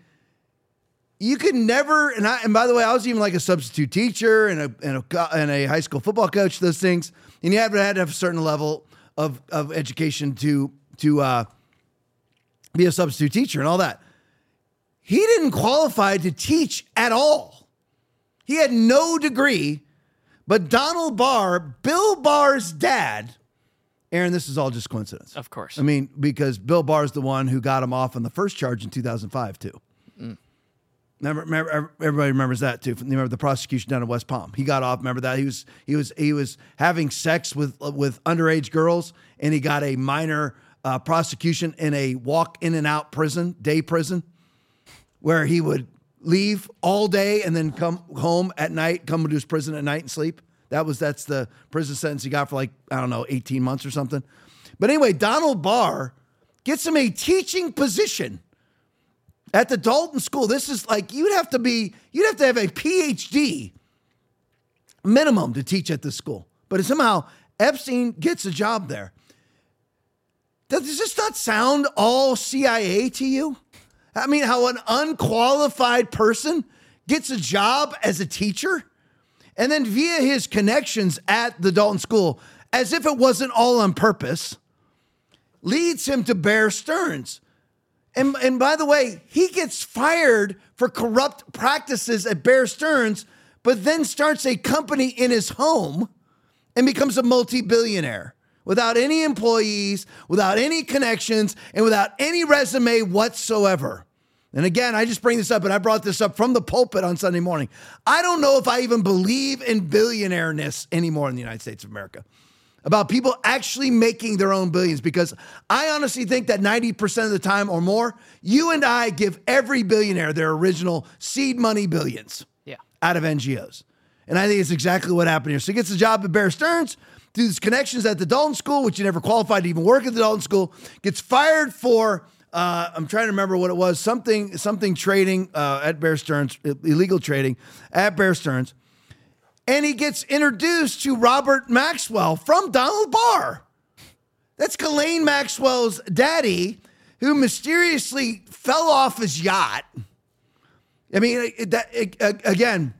you could never, and I, and by the way, I was even like a substitute teacher and a, and a, and a high school football coach, those things. And you had to, had to have a certain level of, of education to, to uh, be a substitute teacher and all that. He didn't qualify to teach at all. He had no degree, but Donald Barr, Bill Barr's dad, Aaron, this is all just coincidence. Of course. I mean, because Bill Barr's the one who got him off on the first charge in two thousand five, too. Mm. Remember, remember, everybody remembers that too. Remember the prosecution down in West Palm. He got off. Remember that he was he was he was having sex with with underage girls, and he got a minor uh, prosecution in a walk in and out prison, day prison, where he would leave all day and then come home at night, come to his prison at night and sleep. That was that's the prison sentence he got for like I don't know eighteen months or something. But anyway, Donald Barr gets him a teaching position at the Dalton School. This is like, you'd have to be, you'd have to have a P H D minimum to teach at this school. But somehow Epstein gets a job there. Does this not sound all C I A to you? I mean, how an unqualified person gets a job as a teacher and then via his connections at the Dalton School, as if it wasn't all on purpose, leads him to Bear Stearns. And, and by the way, he gets fired for corrupt practices at Bear Stearns, but then starts a company in his home and becomes a multi-billionaire without any employees, without any connections, and without any resume whatsoever. And again, I just bring this up, and I brought this up from the pulpit on Sunday morning. I don't know if I even believe in billionaire-ness anymore in the United States of America, about people actually making their own billions, because I honestly think that ninety percent of the time or more, you and I give every billionaire their original seed money billions yeah. out of N G Os. And I think it's exactly what happened here. So he gets a job at Bear Stearns, through his connections at the Dalton School, which he never qualified to even work at the Dalton School, gets fired for, uh, I'm trying to remember what it was, something something trading uh, at Bear Stearns, illegal trading at Bear Stearns. And he gets introduced to Robert Maxwell from Donald Barr. That's Ghislaine Maxwell's daddy, who mysteriously fell off his yacht. I mean, it, that, it, again,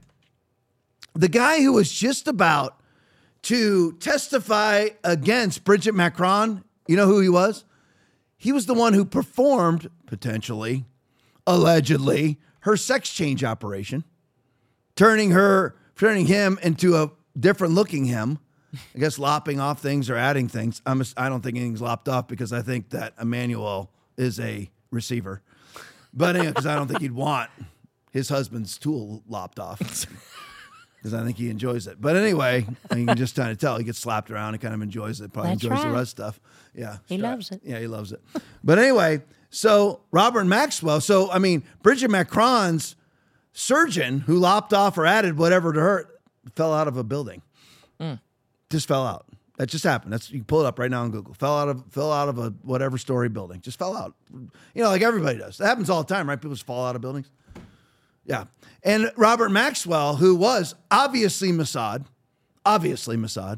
the guy who was just about to testify against Bridget Macron, you know who he was? He was the one who performed, potentially, allegedly, her sex change operation, turning her... turning him into a different looking him, I guess lopping off things or adding things. I'm a, I don't think anything's lopped off because I think that Emmanuel is a receiver. But anyway, because I don't think he'd want his husband's tool lopped off because I think he enjoys it. But anyway, you can just kind of tell he gets slapped around. He kind of enjoys it. Probably That's enjoys right. the rest stuff. Yeah. He strap. loves it. Yeah, he loves it. But anyway, so Robert Maxwell. So, I mean, Bridget Macron's surgeon who lopped off or added whatever to her fell out of a building. Mm. Just fell out. That just happened. That's you can pull it up right now on Google. Fell out of fell out of a whatever story building. Just fell out. You know, like everybody does. That happens all the time, right? People just fall out of buildings. Yeah. And Robert Maxwell, who was obviously Mossad, obviously Mossad,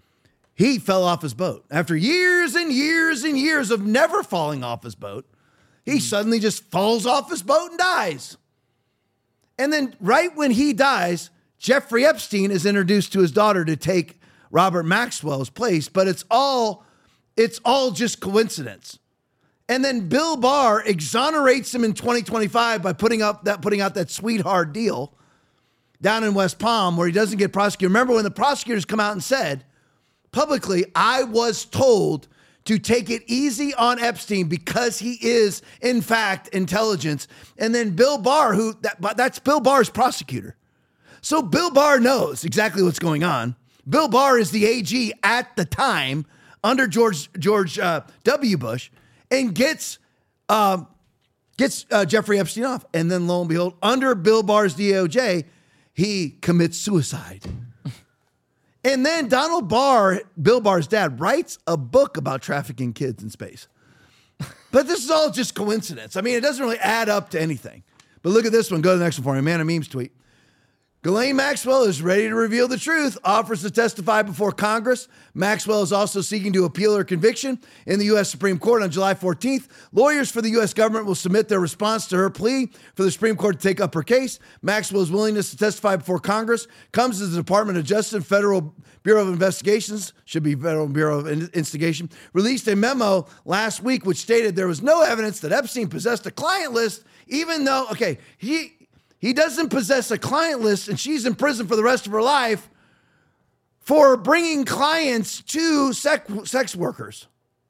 he fell off his boat. After years and years and years of never falling off his boat, he mm. suddenly just falls off his boat and dies. And then right when he dies, Jeffrey Epstein is introduced to his daughter to take Robert Maxwell's place, but it's all it's all just coincidence. And then Bill Barr exonerates him in twenty twenty-five by putting up that putting out that sweetheart deal down in West Palm where he doesn't get prosecuted. Remember when the prosecutors come out and said publicly, I was told to take it easy on Epstein because he is, in fact, intelligence. And then Bill Barr, who that, that's Bill Barr's prosecutor. So Bill Barr knows exactly what's going on. Bill Barr is the A G at the time under George George uh, W. Bush and gets uh, gets uh, Jeffrey Epstein off. And then lo and behold, under Bill Barr's D O J, he commits suicide. And then Donald Barr, Bill Barr's dad, writes a book about trafficking kids in space. But this is all just coincidence. I mean, it doesn't really add up to anything. But look at this one. Go to the next one for me. Man of Memes tweet. Ghislaine Maxwell is ready to reveal the truth, offers to testify before Congress. Maxwell is also seeking to appeal her conviction in the U S Supreme Court on July fourteenth. Lawyers for the U S government will submit their response to her plea for the Supreme Court to take up her case. Maxwell's willingness to testify before Congress comes as the Department of Justice and Federal Bureau of Investigations, should be Federal Bureau of Instigation, released a memo last week which stated there was no evidence that Epstein possessed a client list, even though, okay, he... He doesn't possess a client list, and she's in prison for the rest of her life for bringing clients to sex, sex workers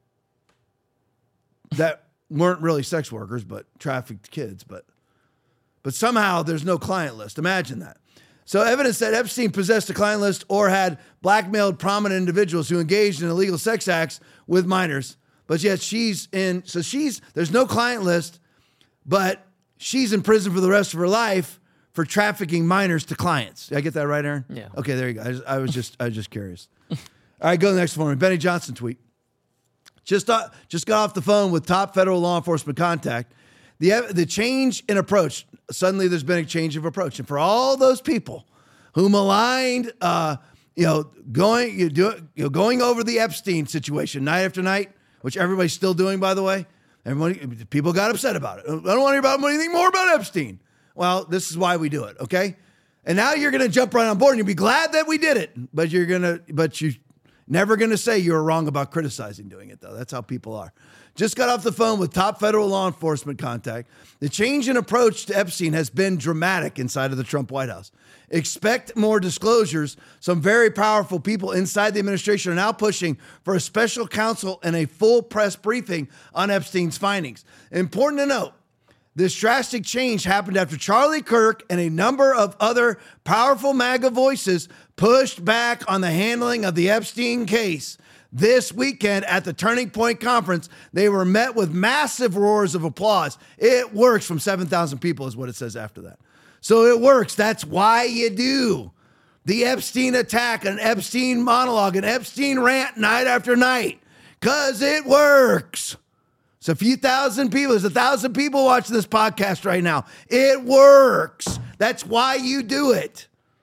that weren't really sex workers, but trafficked kids. But, but somehow there's no client list. Imagine that. So evidence that Epstein possessed a client list or had blackmailed prominent individuals who engaged in illegal sex acts with minors. But yet she's in, so she's, there's no client list, but she's in prison for the rest of her life for trafficking minors to clients. Did I get that right, Aaron? Yeah. Okay, there you go. I, just, I was just I was just curious. All right, go to the next one. Benny Johnson tweet. Just, uh, just got off the phone with top federal law enforcement contact. The, the change in approach, suddenly there's been a change of approach. And for all those people who maligned, uh, you know, going, you do, you know, going over the Epstein situation night after night, which everybody's still doing, by the way, Everybody, people got upset about it. I don't want to hear about anything more about Epstein. Well, this is why we do it, okay? And now you're going to jump right on board and you'll be glad that we did it. But you're going to, but you never going to say you were wrong about criticizing doing it, though. That's how people are. Just got off the phone with top federal law enforcement contact. The change in approach to Epstein has been dramatic inside of the Trump White House. Expect more disclosures. Some very powerful people inside the administration are now pushing for a special counsel and a full press briefing on Epstein's findings. Important to note, this drastic change happened after Charlie Kirk and a number of other powerful MAGA voices pushed back on the handling of the Epstein case. This weekend at the Turning Point Conference, they were met with massive roars of applause. It works from seven thousand people is what it says after that. So it works. That's why you do the Epstein attack, an Epstein monologue, an Epstein rant night after night, because it works. It's a few thousand people. There's a thousand people watching this podcast right now. It works. That's why you do it.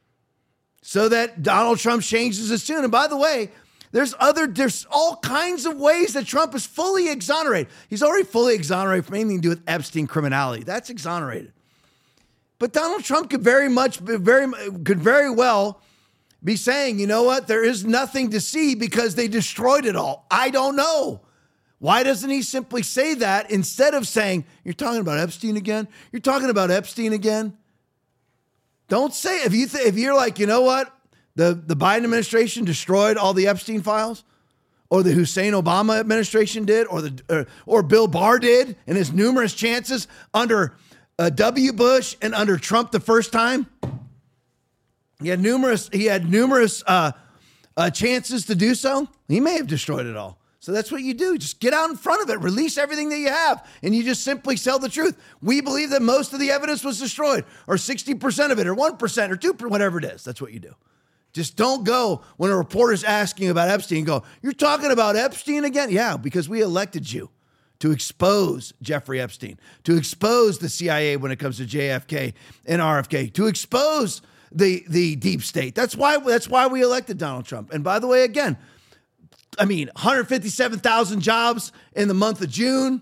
So that Donald Trump changes his tune. And by the way, There's other, there's all kinds of ways that Trump is fully exonerated. He's already fully exonerated from anything to do with Epstein criminality. That's exonerated. But Donald Trump could very much, very, could very well be saying, you know what? There is nothing to see because they destroyed it all. I don't know. Why doesn't he simply say that instead of saying, you're talking about Epstein again? You're talking about Epstein again? Don't say it. If, you th- if you're like, you know what? The, the Biden administration destroyed all the Epstein files, or the Hussein Obama administration did, or the or, or Bill Barr did in his numerous chances under uh, W. Bush and under Trump the first time. He had numerous he had numerous uh, uh, chances to do so. He may have destroyed it all. So that's what you do. Just get out in front of it. Release everything that you have. And you just simply tell the truth. We believe that most of the evidence was destroyed, or sixty percent of it, or one percent, or two percent, whatever it is. That's what you do. Just don't go when a reporter's asking about Epstein, go, you're talking about Epstein again? Yeah, because we elected you to expose Jeffrey Epstein, to expose the C I A when it comes to J F K and R F K, to expose the, the deep state. That's why, that's why we elected Donald Trump. And by the way, again, I mean, one hundred fifty-seven thousand jobs in the month of June,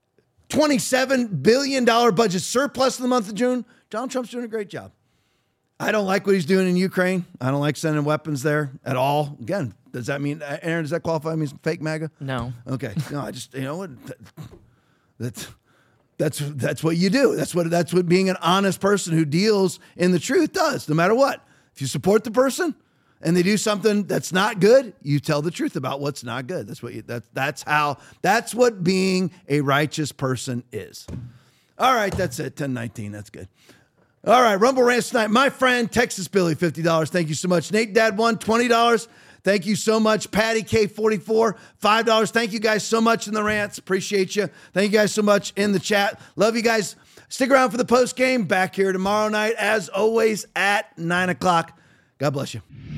twenty-seven billion dollars budget surplus in the month of June. Donald Trump's doing a great job. I don't like what he's doing in Ukraine. I don't like sending weapons there at all. Again, does that mean, Aaron, does that qualify me as fake MAGA? No. Okay. No, I just, you know what? That's, that's, that's what you do. That's what, that's what being an honest person who deals in the truth does, no matter what. If you support the person and they do something that's not good, you tell the truth about what's not good. That's what you, that's, that's how, that's what being a righteous person is. All right. That's it. ten nineteen. That's good. All right, Rumble Rants tonight. My friend, Texas Billy, fifty dollars. Thank you so much. Nate Dad one, twenty dollars. Thank you so much. Patty K, forty-four, five dollars. Thank you guys so much in the rants. Appreciate you. Thank you guys so much in the chat. Love you guys. Stick around for the post game. Back here tomorrow night, as always, at nine o'clock. God bless you.